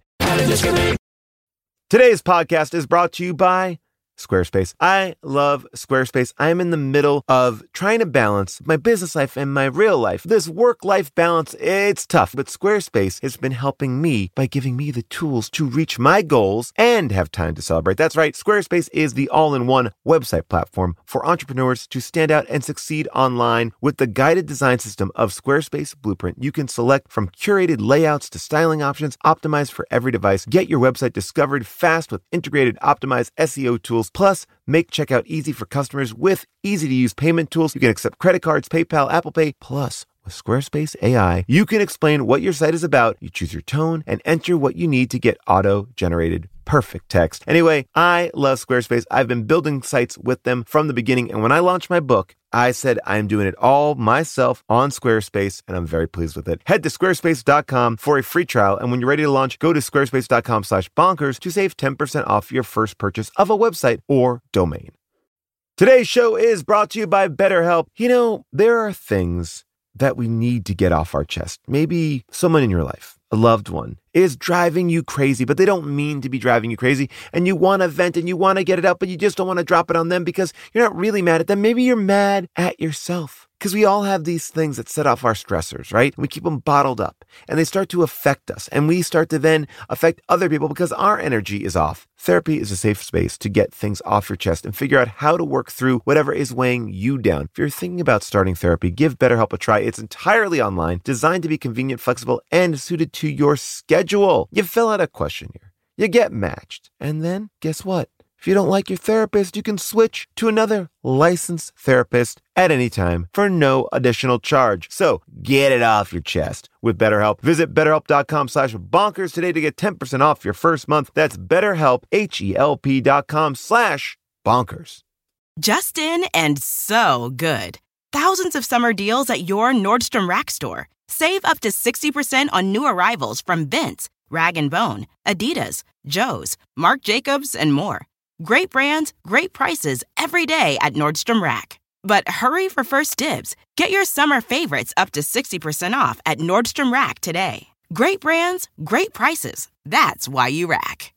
Today's podcast is brought to you by Squarespace. I love Squarespace. I'm in the middle of trying to balance my business life and my real life. This work-life balance, it's tough, but Squarespace has been helping me by giving me the tools to reach my goals and have time to celebrate. That's right. Squarespace is the all-in-one website platform for entrepreneurs to stand out and succeed online. With the guided design system of Squarespace Blueprint, you can select from curated layouts to styling options optimized for every device. Get your website discovered fast with integrated optimized S E O tools. Plus, make checkout easy for customers with easy-to-use payment tools. You can accept credit cards, PayPal, Apple Pay. Plus, with Squarespace A I, you can explain what your site is about. You choose your tone and enter what you need to get auto-generated perfect text. Anyway, I love Squarespace. I've been building sites with them from the beginning. And when I launched my book, I said I'm doing it all myself on Squarespace, and I'm very pleased with it. Head to squarespace dot com for a free trial. And when you're ready to launch, go to squarespace dot com slash bonkers to save ten percent off your first purchase of a website or domain. Today's show is brought to you by BetterHelp. You know, there are things that we need to get off our chest. Maybe someone in your life, a loved one, is driving you crazy, but they don't mean to be driving you crazy. And you want to vent and you want to get it out, but you just don't want to drop it on them because you're not really mad at them. Maybe you're mad at yourself. Because we all have these things that set off our stressors, right? We keep them bottled up and they start to affect us. And we start to then affect other people because our energy is off. Therapy is a safe space to get things off your chest and figure out how to work through whatever is weighing you down. If you're thinking about starting therapy, give BetterHelp a try. It's entirely online, designed to be convenient, flexible, and suited to your schedule. You fill out a questionnaire, you get matched, and then guess what? If you don't like your therapist, you can switch to another licensed therapist at any time for no additional charge. So get it off your chest with BetterHelp. Visit betterhelp.com slash bonkers today to get ten percent off your first month. That's BetterHelp, H-E-L-P dot com slash bonkers. Just in and so good. Thousands of summer deals at your Nordstrom Rack store. Save up to sixty percent on new arrivals from Vince, Rag and Bone, Adidas, Joe's, Marc Jacobs, and more. Great brands, great prices every day at Nordstrom Rack. But hurry for first dibs. Get your summer favorites up to sixty percent off at Nordstrom Rack today. Great brands, great prices. That's why you rack.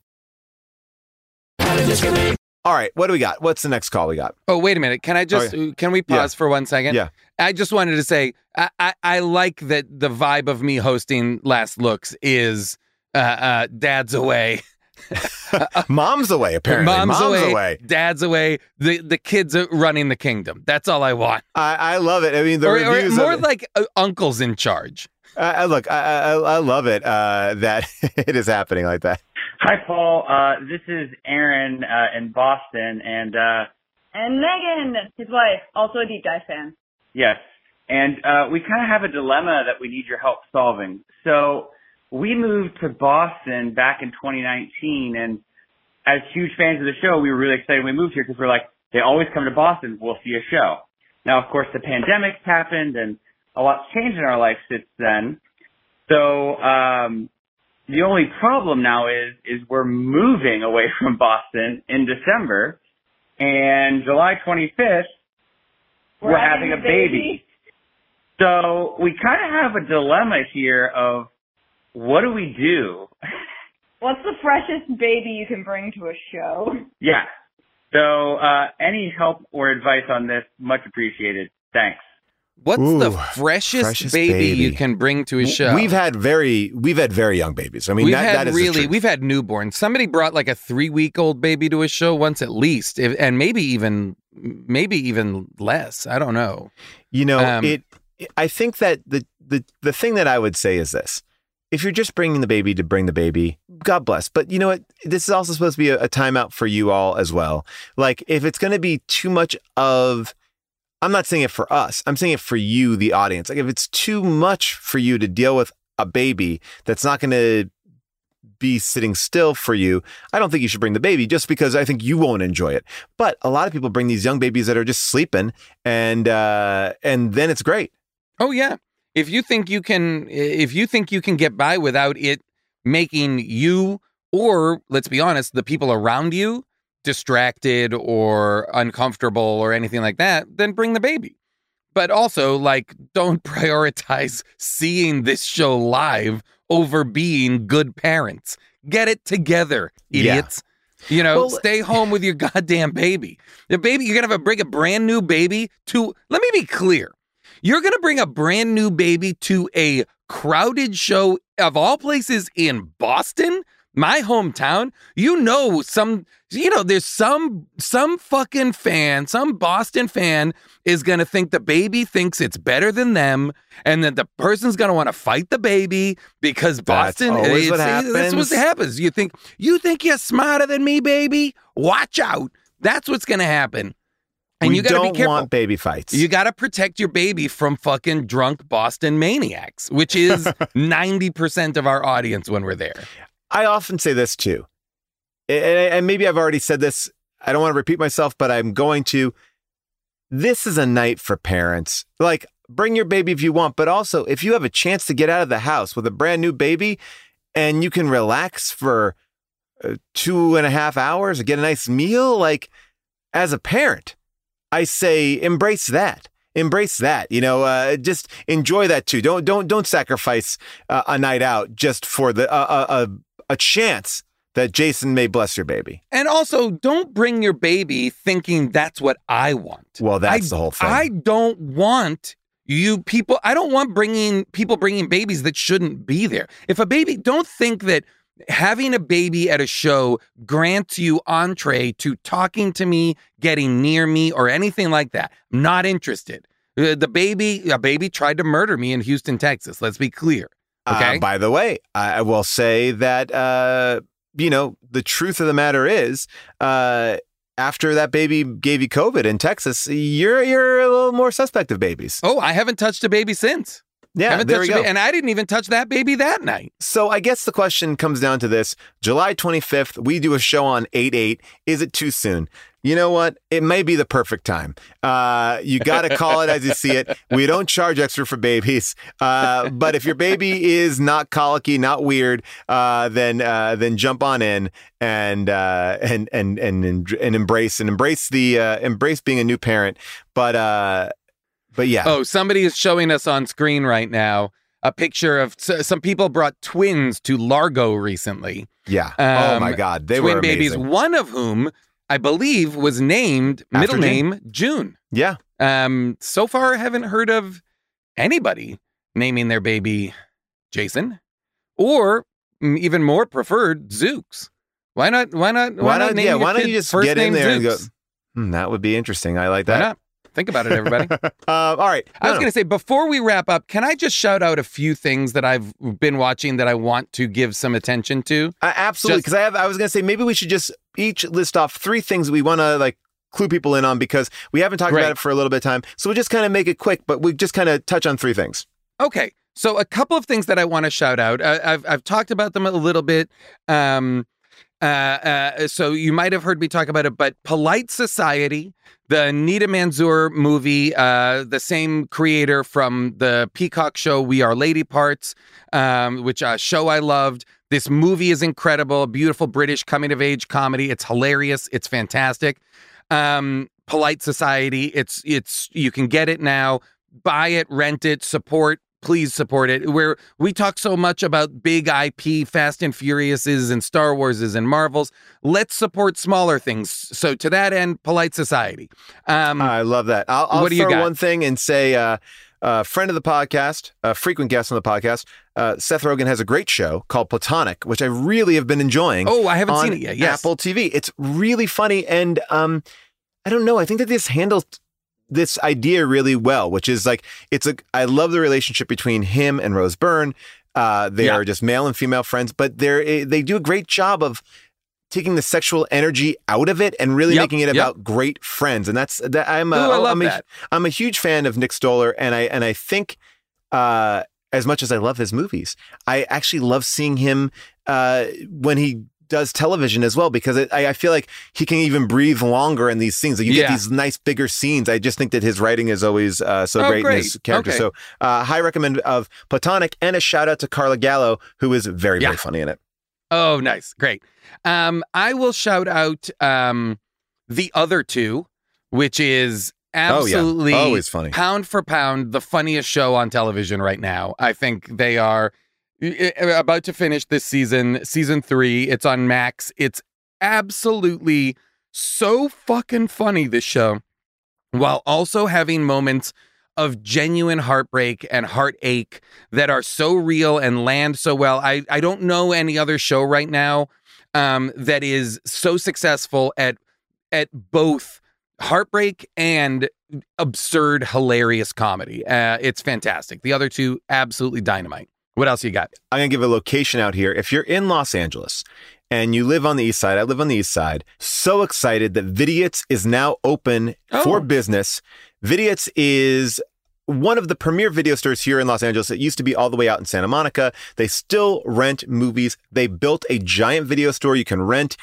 All right, what do we got? What's the next call we got? Oh, wait a minute. Can I just, Oh, yeah. can we pause Yeah. for one second? Yeah. I just wanted to say, I, I, I like that the vibe of me hosting Last Looks is uh, uh, dad's away. Mom's away, apparently. Mom's, Mom's away, away. Dad's away. The the kids are running the kingdom. That's all I want. I, I love it. I mean, the or, or reviews more of it, like uh, uncle's in charge. Uh, I- look, I, I, I love it uh, that it is happening like that. Hi, Paul. Uh, this is Aaron uh, in Boston, and uh, And Megan, his wife, also a Deep Dive fan. yes, and uh, we kind of have a dilemma that we need your help solving. So we moved to Boston back in twenty nineteen, and as huge fans of the show, we were really excited when we moved here because we're like, they always come to Boston, we'll see a show. Now, of course, the pandemic happened, and a lot's changed in our life since then. So um, the only problem now is is we're moving away from Boston in December, and July twenty-fifth, we're, We're having, having a a baby. baby. So we kind of have a dilemma here of what do we do? What's the freshest baby you can bring to a show? Yeah. So uh, any help or advice on this, much appreciated. Thanks. What's Ooh, the freshest, freshest baby, baby. you can bring to a show? We've had very, we've had very young babies. I mean, we've that, had that is the really, truth. we've had newborns. Somebody brought like a three-week-old baby to a show once at least, if, and maybe even, maybe even less. I don't know. You know, Um, it. I think that the the the thing that I would say is this: if you're just bringing the baby to bring the baby, God bless. But you know what? This is also supposed to be a, a timeout for you all as well. Like, if it's going to be too much of, I'm not saying it for us. I'm saying it for you, the audience. Like, if it's too much for you to deal with a baby that's not going to be sitting still for you, I don't think you should bring the baby, just because I think you won't enjoy it. But a lot of people bring these young babies that are just sleeping, and uh, and then it's great. Oh yeah. If you think you can, if you think you can get by without it making you, or let's be honest, the people around you distracted or uncomfortable or anything like that, then bring the baby. But also, like, don't prioritize seeing this show live over being good parents. Get it together, idiots. Yeah. You know, well, stay home with your goddamn baby. The baby, you're going to have to bring a brand new baby to, let me be clear. You're going to bring a brand new baby to a crowded show of all places in Boston, my hometown. You know, some, you know, there's some, some fucking fan, some Boston fan is going to think the baby thinks it's better than them. And then the person's going to want to fight the baby because Boston, that's always what happens. That's what happens. You think, you think you're smarter than me, baby? Watch out. That's what's going to happen. And we you gotta don't be careful. want baby fights. You got to protect your baby from fucking drunk Boston maniacs, which is ninety percent of our audience when we're there. I often say this too. And maybe I've already said this. I don't want to repeat myself, but I'm going to. This is a night for parents. Like, bring your baby if you want, but also if you have a chance to get out of the house with a brand new baby and you can relax for uh, two and a half hours or get a nice meal, like, as a parent, I say embrace that. Embrace that. You know, uh, just enjoy that too. Don't don't don't sacrifice uh, a night out just for the uh, a a chance that Jason may bless your baby. And also, don't bring your baby thinking that's what I want. Well, that's I, the whole thing. I don't want you people. I don't want bringing people bringing babies that shouldn't be there. If a baby, don't think that having a baby at a show grants you entree to talking to me, getting near me, or anything like that. I'm not interested. Uh, the baby, a baby tried to murder me in Houston, Texas. Let's be clear. Okay. Uh, by the way, I will say that, uh, you know, the truth of the matter is, uh, after that baby gave you COVID in Texas, you're you're a little more suspect of babies. Oh, I haven't touched a baby since. Yeah, haven't there we touched go. A, and I didn't even touch that baby that night. So I guess the question comes down to this. July twenty-fifth, we do a show on eight eight. Is it too soon? You know what? It may be the perfect time. Uh, you got to call it as you see it. We don't charge extra for babies. Uh, but if your baby is not colicky, not weird, uh, then uh, then jump on in and uh, and, and and and and embrace and embrace the uh, embrace being a new parent. But uh, but yeah. Oh, somebody is showing us on screen right now a picture of some people brought twins to Largo recently. Yeah. Um, oh my God, they twin were babies. amazing. One of whom I believe was named After middle June? name June. Yeah. Um. So far, I haven't heard of anybody naming their baby Jason, or mm, even more preferred Zooks. Why not? Why not? Why, Why not? not? Name Yeah. your Why don't kid you just first get in name there and go? Zooks? Hmm, that would be interesting. I like Why that. not? Think about it, everybody. uh, all right. I was No, going to say, before we wrap up, can I just shout out a few things that I've been watching that I want to give some attention to? Uh, absolutely, Just- because I have. I was going to say maybe we should just each list off three things we want to like clue people in on, because we haven't talked Great. about it for a little bit of time. So we'll just kind of make it quick, but we just kind of touch on three things. Okay, so a couple of things that I want to shout out. I, I've I've talked about them a little bit. Um, uh, uh, so you might have heard me talk about it, but Polite Society, the Nita Manzoor movie, uh, the same creator from the Peacock show We Are Lady Parts, um, which a uh, show I loved. This movie is incredible, a beautiful British coming of age comedy. It's hilarious. It's fantastic. Um, Polite Society. It's it's you can get it now. Buy it, rent it, support. Please support it. Where we talk so much about big I P, Fast and Furiouses and Star Warses and Marvels. Let's support smaller things. So to that end, Polite Society. Um, I love that. I'll, I'll what do you throw got? one thing and say, uh, uh, friend of the podcast, a frequent guest on the podcast, uh, Seth Rogen has a great show called Platonic, which I really have been enjoying. Oh, I haven't on seen it yet. Yes. Apple T V. It's really funny. And um, I don't know. I think that this handles this idea really well, which is like, it's a, I love the relationship between him and Rose Byrne. Uh, they Yeah. are just male and female friends, but they're, they do a great job of taking the sexual energy out of it and really Yep, making it yep. about great friends. And that's that I'm a, Ooh, I love I'm, a, that. I'm a huge fan of Nick Stoller. And I, and I think, uh, as much as I love his movies, I actually love seeing him, uh, when he does television as well, because it, I, I feel like he can even breathe longer in these scenes. Like you Yeah. get these nice bigger scenes. I just think that his writing is always uh, so Oh, great, in great. his character. Okay. So uh, high recommend of Platonic, and a shout out to Carla Gallo, who is very, Yeah. very funny in it. Oh, nice. Great. Um, I will shout out um, the other two, which is absolutely Oh, yeah. Always funny. pound for pound the funniest show on television right now. I think they are uh, about to finish this season, season three. It's on Max. It's absolutely so fucking funny, this show, while also having moments of genuine heartbreak and heartache that are so real and land so well. I, I don't know any other show right now um, that is so successful at at both heartbreak and absurd, hilarious comedy. Uh, it's fantastic. The other two, absolutely dynamite. What else you got? I'm going to give a location out here. If you're in Los Angeles and you live on the east side, I live on the east side, so excited that Vidiot's is now open Oh. for business. Vidiot's is one of the premier video stores here in Los Angeles. It used to be all the way out in Santa Monica. They still rent movies. They built a giant video store you can rent.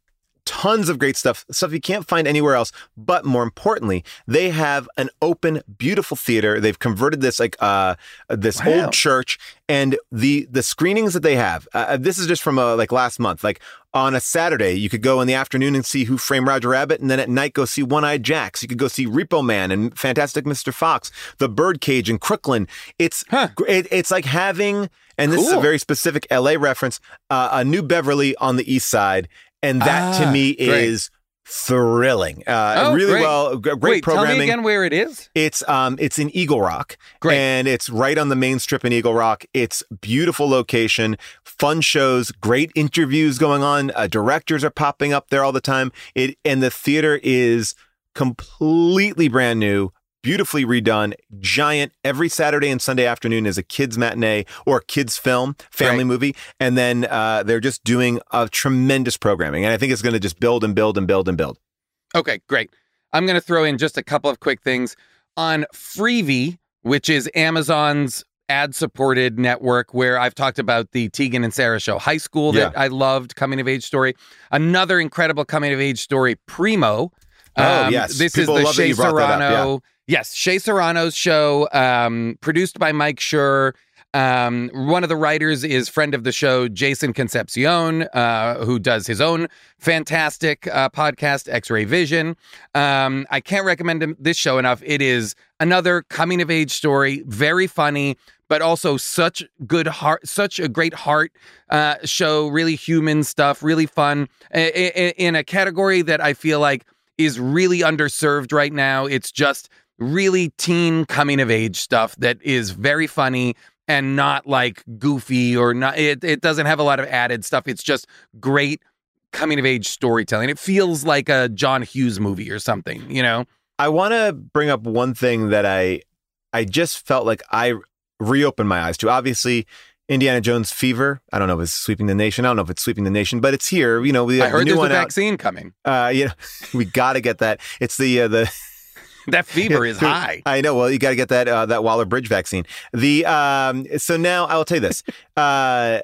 Tons of great stuff, stuff you can't find anywhere else. But more importantly, they have an open, beautiful theater. They've converted this like uh this Wow. old church, and the the screenings that they have. Uh, this is just from uh, like last month. Like on a Saturday, you could go in the afternoon and see Who Framed Roger Rabbit, and then at night go see One-Eyed Jacks. You could go see Repo Man and Fantastic Mister Fox, The Birdcage in Crooklyn. It's it, it's like having, and this is a Cool. very specific L A reference, uh, a New Beverly on the east side. And that to Ah, me great. is thrilling. Uh, Oh, really great. well, g- great Wait, programming. tell me again where it is. It's um, it's in Eagle Rock, Great. and it's right on the main strip in Eagle Rock. It's beautiful location, fun shows, great interviews going on. Uh, directors are popping up there all the time. It and the theater is completely brand new, beautifully redone, giant. Every Saturday and Sunday afternoon is a kids matinee or a kids film, family Right. movie, and then uh, they're just doing a tremendous programming. And I think it's going to just build and build and build and build. Okay, great. I'm going to throw in just a couple of quick things on Freevee, which is Amazon's ad-supported network, where I've talked about the Tegan and Sarah show, High School, that Yeah. I loved, coming-of-age story. Another incredible coming-of-age story, Primo. Oh, yes. This People is the love that Shea you brought that up, Serrano. Yes, Shea Serrano's show, um, produced by Mike Schur. Um, one of the writers is friend of the show, Jason Concepcion, uh, who does his own fantastic uh, podcast, X-Ray Vision. Um, I can't recommend him- this show enough. It is another coming of age story, very funny, but also such good heart, such a great heart uh, show, really human stuff, really fun I- I- in a category that I feel like is really underserved right now. It's just really teen coming of age stuff that is very funny and not like goofy or not. It, it doesn't have a lot of added stuff. It's just great coming of age storytelling. It feels like a John Hughes movie or something, you know? I want to bring up one thing that I I just felt like I reopened my eyes to. Obviously, Indiana Jones fever. I don't know if it's sweeping the nation. I don't know if it's sweeping the nation, but it's here. You know, we I have the heard new there's a one out. vaccine coming. Uh, you know, we got to get that. It's the uh, the That fever is high. I know. Well, you got to get that uh, that Waller Bridge vaccine. The um, so now I will tell you this. Uh,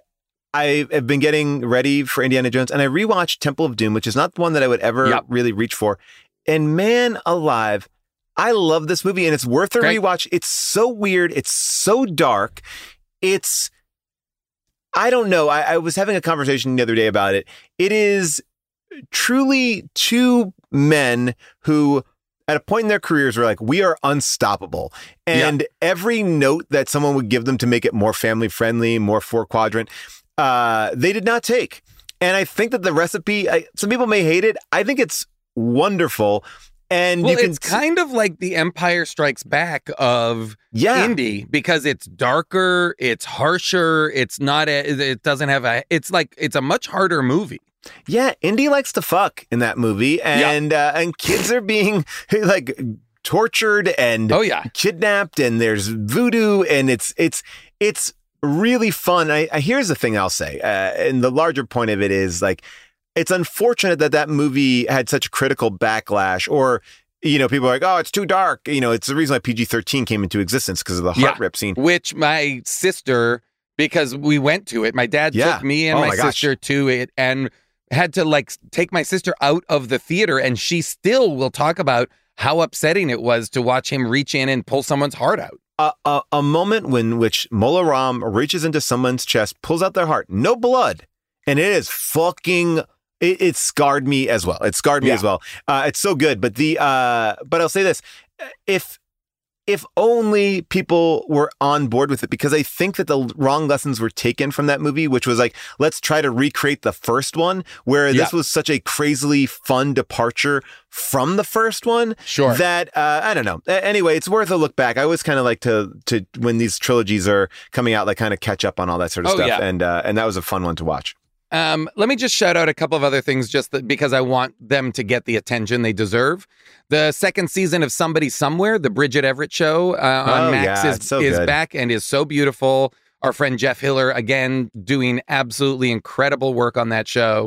I have been getting ready for Indiana Jones, and I rewatched Temple of Doom, which is not the one that I would ever Yep. really reach for. And man alive, I love this movie, and it's worth a Great. rewatch. It's so weird. It's so dark. It's I don't know. I, I was having a conversation the other day about it. It is truly two men who, at a point in their careers, were like, we are unstoppable. And every note that someone would give them to make it more family friendly, more four quadrant, uh, they did not take. And I think that the recipe, I, some people may hate it. I think it's wonderful. And well, you can it's kind of like the Empire Strikes Back of yeah. indie because it's darker, it's harsher, it's not a, it doesn't have a, it's like, it's a much harder movie. Yeah, Indy likes to fuck in that movie, and yeah. uh, and kids are being like tortured and oh yeah, kidnapped, and there's voodoo, and it's it's it's really fun. I, I here's the thing I'll say, uh, and the larger point of it is like it's unfortunate that that movie had such a critical backlash, or you know, people are like, oh, it's too dark. You know, it's the reason why P G thirteen came into existence because of the heart yeah. rip scene, which my sister, because we went to it, my dad yeah. took me and oh my, my sister to it, and had to like take my sister out of the theater, and she still will talk about how upsetting it was to watch him reach in and pull someone's heart out. A, a, a moment when which Mola Ram reaches into someone's chest, pulls out their heart, no blood, and it is fucking. It, it scarred me as well. It scarred me yeah. as well. Uh, it's so good, but the uh, but I'll say this: if if only people were on board with it, because I think that the wrong lessons were taken from that movie, which was like, let's try to recreate the first one, where yeah. this was such a crazily fun departure from the first one. Sure. That, uh, I don't know. Anyway, it's worth a look back. I always kind of like to, to, when these trilogies are coming out, like kind of catch up on all that sort of oh, stuff. Yeah. And, uh, and that was a fun one to watch. Um, let me just shout out a couple of other things just that, because I want them to get the attention they deserve. The second season of Somebody Somewhere, the Bridget Everett show uh, on oh, Max yeah, is, so is good. back and is so beautiful. Our friend Jeff Hiller, again, doing absolutely incredible work on that show.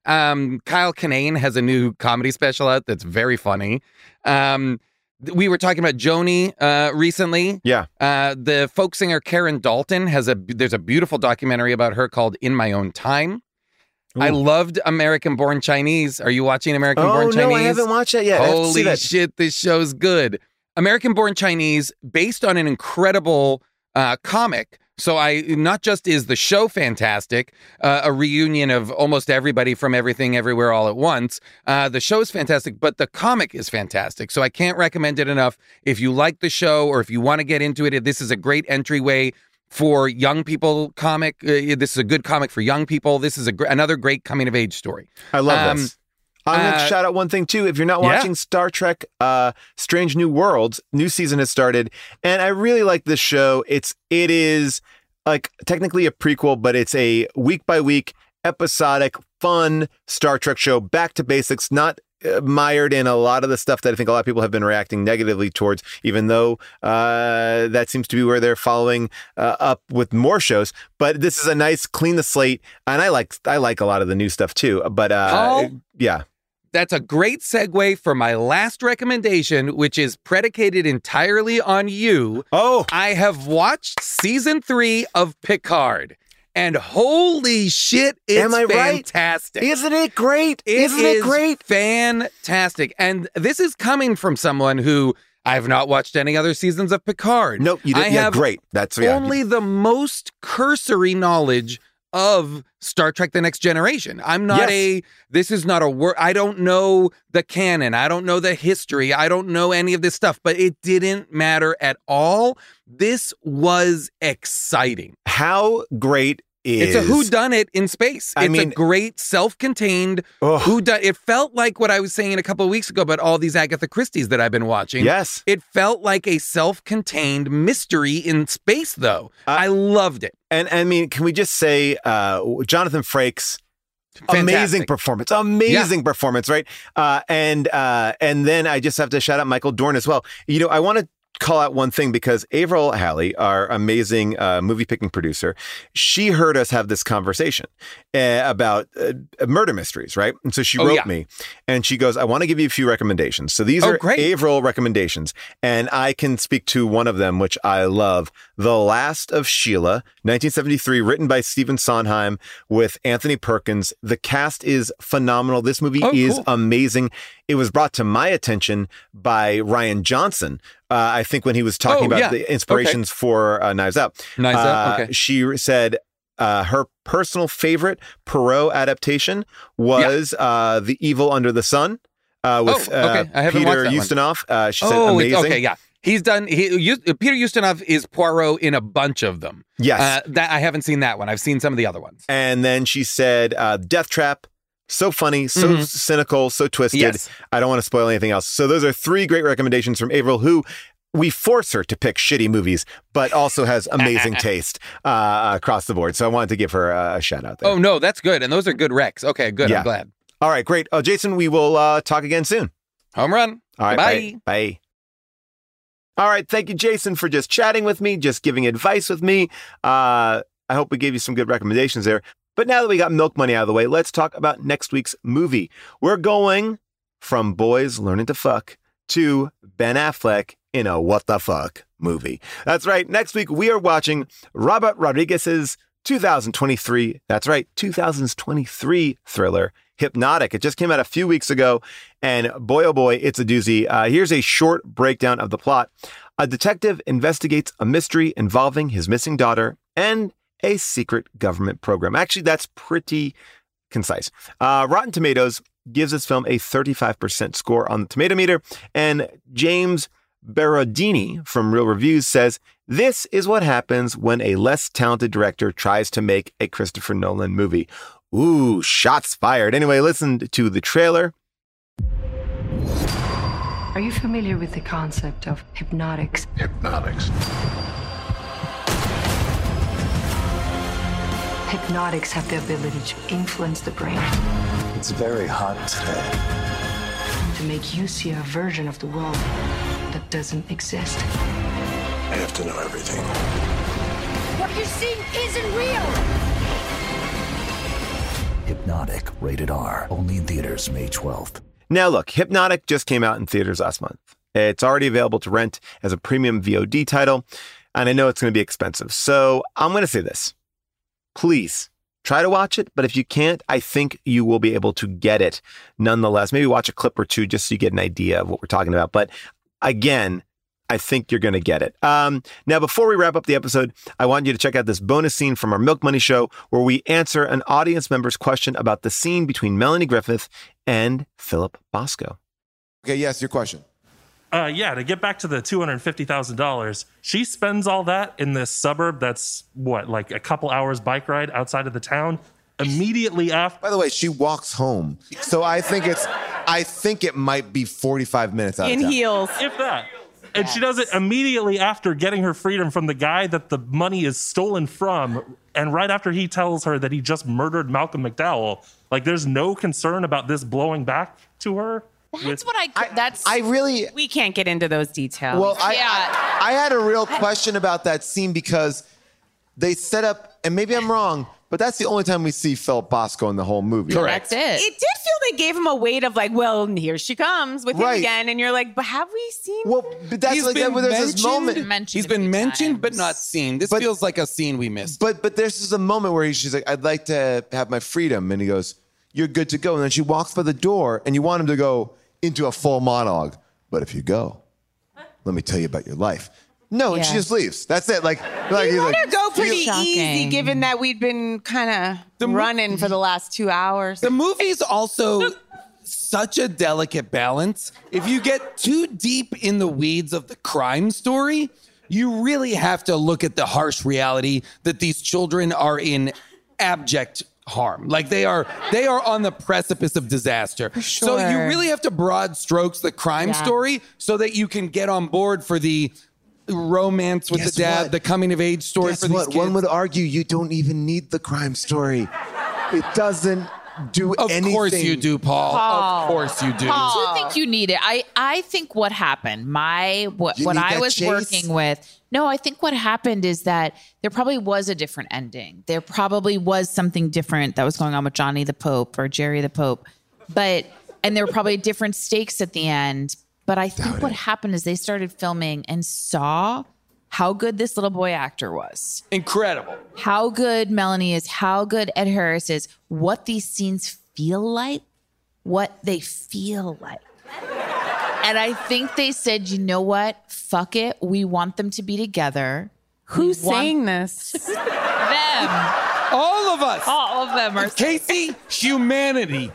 Um, Kyle Kinane has a new comedy special out that's very funny. Um, we were talking about Joni uh, recently. Yeah. Uh, the folk singer Karen Dalton has a, there's a beautiful documentary about her called In My Own Time. Ooh. I loved American Born Chinese. Are you watching American oh, Born Chinese? No, I haven't watched that yet. Holy that. shit, this show's good. American Born Chinese, based on an incredible uh, comic. So I not just is the show fantastic, uh, a reunion of almost everybody from Everything Everywhere All at Once. Uh, the show is fantastic, but the comic is fantastic. So I can't recommend it enough. If you like the show or if you want to get into it, this is a great entryway for young people comic. Uh, this is a good comic for young people. This is a gr- another great coming of age story. I love um, this. I'm going to uh, shout out one thing too. If you're not watching yeah. Star Trek, uh, Strange New Worlds, new season has started, and I really like this show. It's it is like technically a prequel, but it's a week by week episodic, fun Star Trek show, back to basics, not mired in a lot of the stuff that I think a lot of people have been reacting negatively towards, even though uh, that seems to be where they're following uh, up with more shows. But this is a nice clean the slate, and I like I like a lot of the new stuff too. But uh, Paul, yeah, that's a great segue for my last recommendation, which is predicated entirely on you. Oh, I have watched season three of Picard. And holy shit, it's Am I fantastic. Right? Isn't it great? It Isn't is it great? Fantastic. And this is coming from someone who I've not watched any other seasons of Picard. Nope, you did. I yeah, have great. That's yeah. only the most cursory knowledge of Star Trek The Next Generation. I'm not yes. a, this is not a word, I don't know the canon, I don't know the history, I don't know any of this stuff, but it didn't matter at all. This was exciting. How great is... It's a whodunit in space. I it's mean, a great self-contained whodunit. It felt like what I was saying a couple of weeks ago about all these Agatha Christie's that I've been watching. Yes. It felt like a self-contained mystery in space, though. Uh, I loved it. And I mean, can we just say uh, Jonathan Frakes... Fantastic. Amazing performance, amazing yeah. performance, right? Uh, and uh, and then I just have to shout out Michael Dorn as well. You know, I want to call out one thing because Avril Halley, our amazing uh, movie picking producer, she heard us have this conversation uh, about uh, murder mysteries, right? And so she oh, wrote yeah. me and she goes, I want to give you a few recommendations. So these oh, are great. Avril recommendations, and I can speak to one of them, which I love. The Last of Sheila, nineteen seventy-three, written by Stephen Sondheim with Anthony Perkins. The cast is phenomenal. This movie oh, is cool. amazing. It was brought to my attention by Ryan Johnson. Uh, I think when he was talking oh, about yeah. the inspirations okay. for uh, Knives Out. Knives uh, Out, okay. She said uh, her personal favorite Perot adaptation was yeah. uh, The Evil Under the Sun uh, with oh, okay. I uh, Peter Ustinov. Uh, she said oh, amazing. Okay, yeah. He's done, he, Peter Ustinov is Poirot in a bunch of them. Yes. Uh, that I haven't seen that one. I've seen some of the other ones. And then she said uh, Death Trap, So funny, so Mhm. cynical, so twisted. Yes. I don't want to spoil anything else. So those are three great recommendations from Averill, who we force her to pick shitty movies, but also has amazing taste uh, across the board. So I wanted to give her a, a shout out there. Oh, no, that's good. And those are good recs. Okay, good. Yeah. I'm glad. All right, great. Uh, Jason, we will uh, talk again soon. Home run. All right, Bye. bye. Bye. All right, thank you, Jason, for just chatting with me, just giving advice with me. Uh, I hope we gave you some good recommendations there. But now that we got Milk Money out of the way, let's talk about next week's movie. We're going from Boys Learning to Fuck to Ben Affleck in a what the fuck movie. That's right. Next week, we are watching Robert Rodriguez's two thousand twenty-three, that's right, two thousand twenty-three thriller, Hypnotic. It just came out a few weeks ago, and boy, oh boy, it's a doozy. Uh, here's a short breakdown of the plot. A detective investigates a mystery involving his missing daughter and a secret government program. Actually, that's pretty concise. Uh, Rotten Tomatoes gives this film a thirty-five percent score on the tomato meter, and James Berardini from Real Reviews says, this is what happens when a less talented director tries to make a Christopher Nolan movie. Ooh, shots fired. Anyway, listen to the trailer. Are you familiar with the concept of hypnotics? Hypnotics. Hypnotics have the ability to influence the brain, It's very hot today. to make you see a version of the world that doesn't exist. I have to know everything. What you're seeing isn't real! Hypnotic, rated R, only in theaters May twelfth. Now look, Hypnotic just came out in theaters last month. It's already available to rent as a premium V O D title, and I know it's going to be expensive. So I'm going to say this. Please try to watch it, but if you can't, I think you will be able to get it nonetheless. Maybe watch a clip or two just so you get an idea of what we're talking about. But again, I think you're going to get it. Um, now, before we wrap up the episode, I want you to check out this bonus scene from our Milk Money show where we answer an audience member's question about the scene between Melanie Griffith and Philip Bosco. Okay, yes, your question. Uh, yeah, to get back to the two hundred fifty thousand dollars, she spends all that in this suburb that's, what, like a couple hours bike ride outside of the town? Immediately after... By the way, she walks home. So I think it's, I think it might be forty-five minutes out of town. heels. If that. And she does it immediately after getting her freedom from the guy that the money is stolen from, and right after he tells her that he just murdered Malcolm McDowell. Like, there's no concern about this blowing back to her? That's what I, that's, I really... we can't get into those details. Well, I, yeah. I, I had a real question about that scene because they set up, and maybe I'm wrong, but that's the only time we see Philip Bosco in the whole movie. That's it. It did feel they gave him a weight of like, well, here she comes with Right. him again. And you're like, but have we seen? Well, but that's He's like been that, there's this mentioned- moment. He's been mentioned but not seen. This feels like a scene we missed. But but there's just a moment where he, she's like, I'd like to have my freedom. And he goes, you're good to go. And then she walks by the door and you want him to go into a full monologue. But if you go, let me tell you about your life. No, and she Yeah. just leaves. That's it. Like, like You he's let like, her go pretty "Feel-" easy, given that we'd been kind of running for the last two hours. The movie's also such a delicate balance. If you get too deep in the weeds of the crime story, you really have to look at the harsh reality that these children are in abject harm. Like they are they are on the precipice of disaster. So you sure. really have to broad strokes the crime Yeah. story so that you can get on board for the romance with Guess the dad, what? the coming of age story Guess for these what? kids. One would argue you don't even need the crime story. It doesn't do Of anything. course you do, Paul. Paul. Of course you do. Paul. I do think you need it. I, I think what happened, my what, You what need I that was chase? working with. No, I think what happened is that there probably was a different ending. There probably was something different that was going on with Johnny the Pope or Jerry the Pope. But and there were probably different stakes at the end. But I think what happened is they started filming and saw how good this little boy actor was. Incredible. How good Melanie is, how good Ed Harris is, what these scenes feel like, what they feel like. And I think they said, you know what? Fuck it. We want them to be together. Who's saying this? Them. All of us. All of them are Casey, humanity.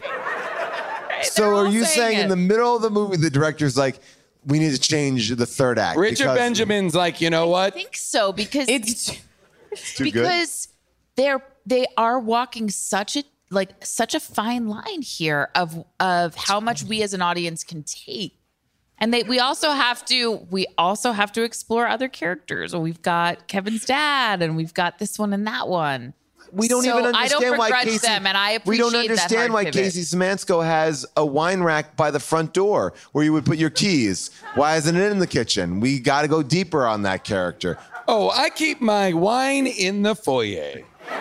So are you saying saying in it. the middle of the movie, the director's like, we need to change the third act? Richard because Benjamin's like, you know what? I think so because It's too good? because they're they are walking such a like such a fine line here of of how much we as an audience can take. And they we also have to we also have to explore other characters. We've got Kevin's dad and we've got this one and that one. We don't So even understand I don't why begrudge Casey, them, and I appreciate we don't that understand hard why pivot. Casey Simansko has a wine rack by the front door where you would put your keys. Why isn't it in the kitchen? We got to go deeper on that character. Oh, I keep my wine in the foyer.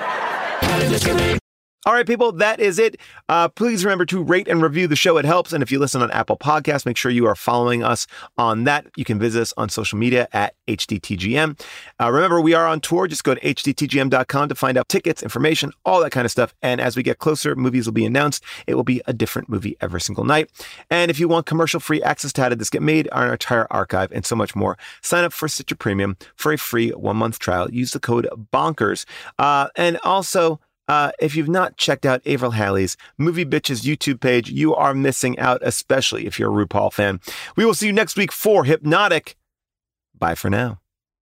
All right, people, that is it. Uh, please remember to rate and review the show. It helps. And if you listen on Apple Podcasts, make sure you are following us on that. You can visit us on social media at H D T G M. Uh, remember, we are on tour. Just go to H D T G M dot com to find out tickets, information, all that kind of stuff. And as we get closer, movies will be announced. It will be a different movie every single night. And if you want commercial-free access to How Did This Get Made, our entire archive, and so much more, sign up for Stitcher Premium for a free one-month trial. Use the code BONKERS. Uh, and also... Uh, if you've not checked out Avril Halley's Movie Bitches YouTube page, you are missing out, especially if you're a RuPaul fan. We will see you next week for Hypnotic. Bye for now.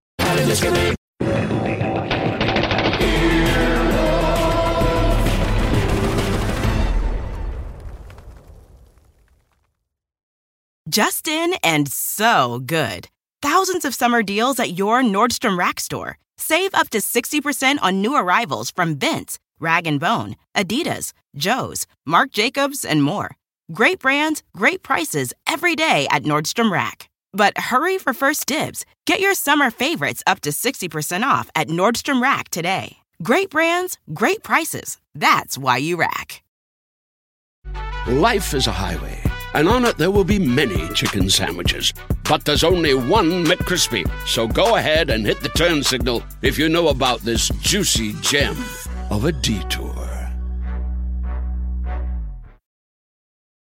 Justin and so good. Thousands of summer deals at your Nordstrom Rack store. Save up to sixty percent on new arrivals from Vince, Rag and Bone, Adidas, Joe's, Marc Jacobs, and more. Great brands, great prices every day at Nordstrom Rack. But hurry for first dibs. Get your summer favorites up to sixty percent off at Nordstrom Rack today. Great brands, great prices. That's why you rack. Life is a highway, and on it there will be many chicken sandwiches. But there's only one McCrispy. So go ahead and hit the turn signal if you know about this juicy gem of a detour.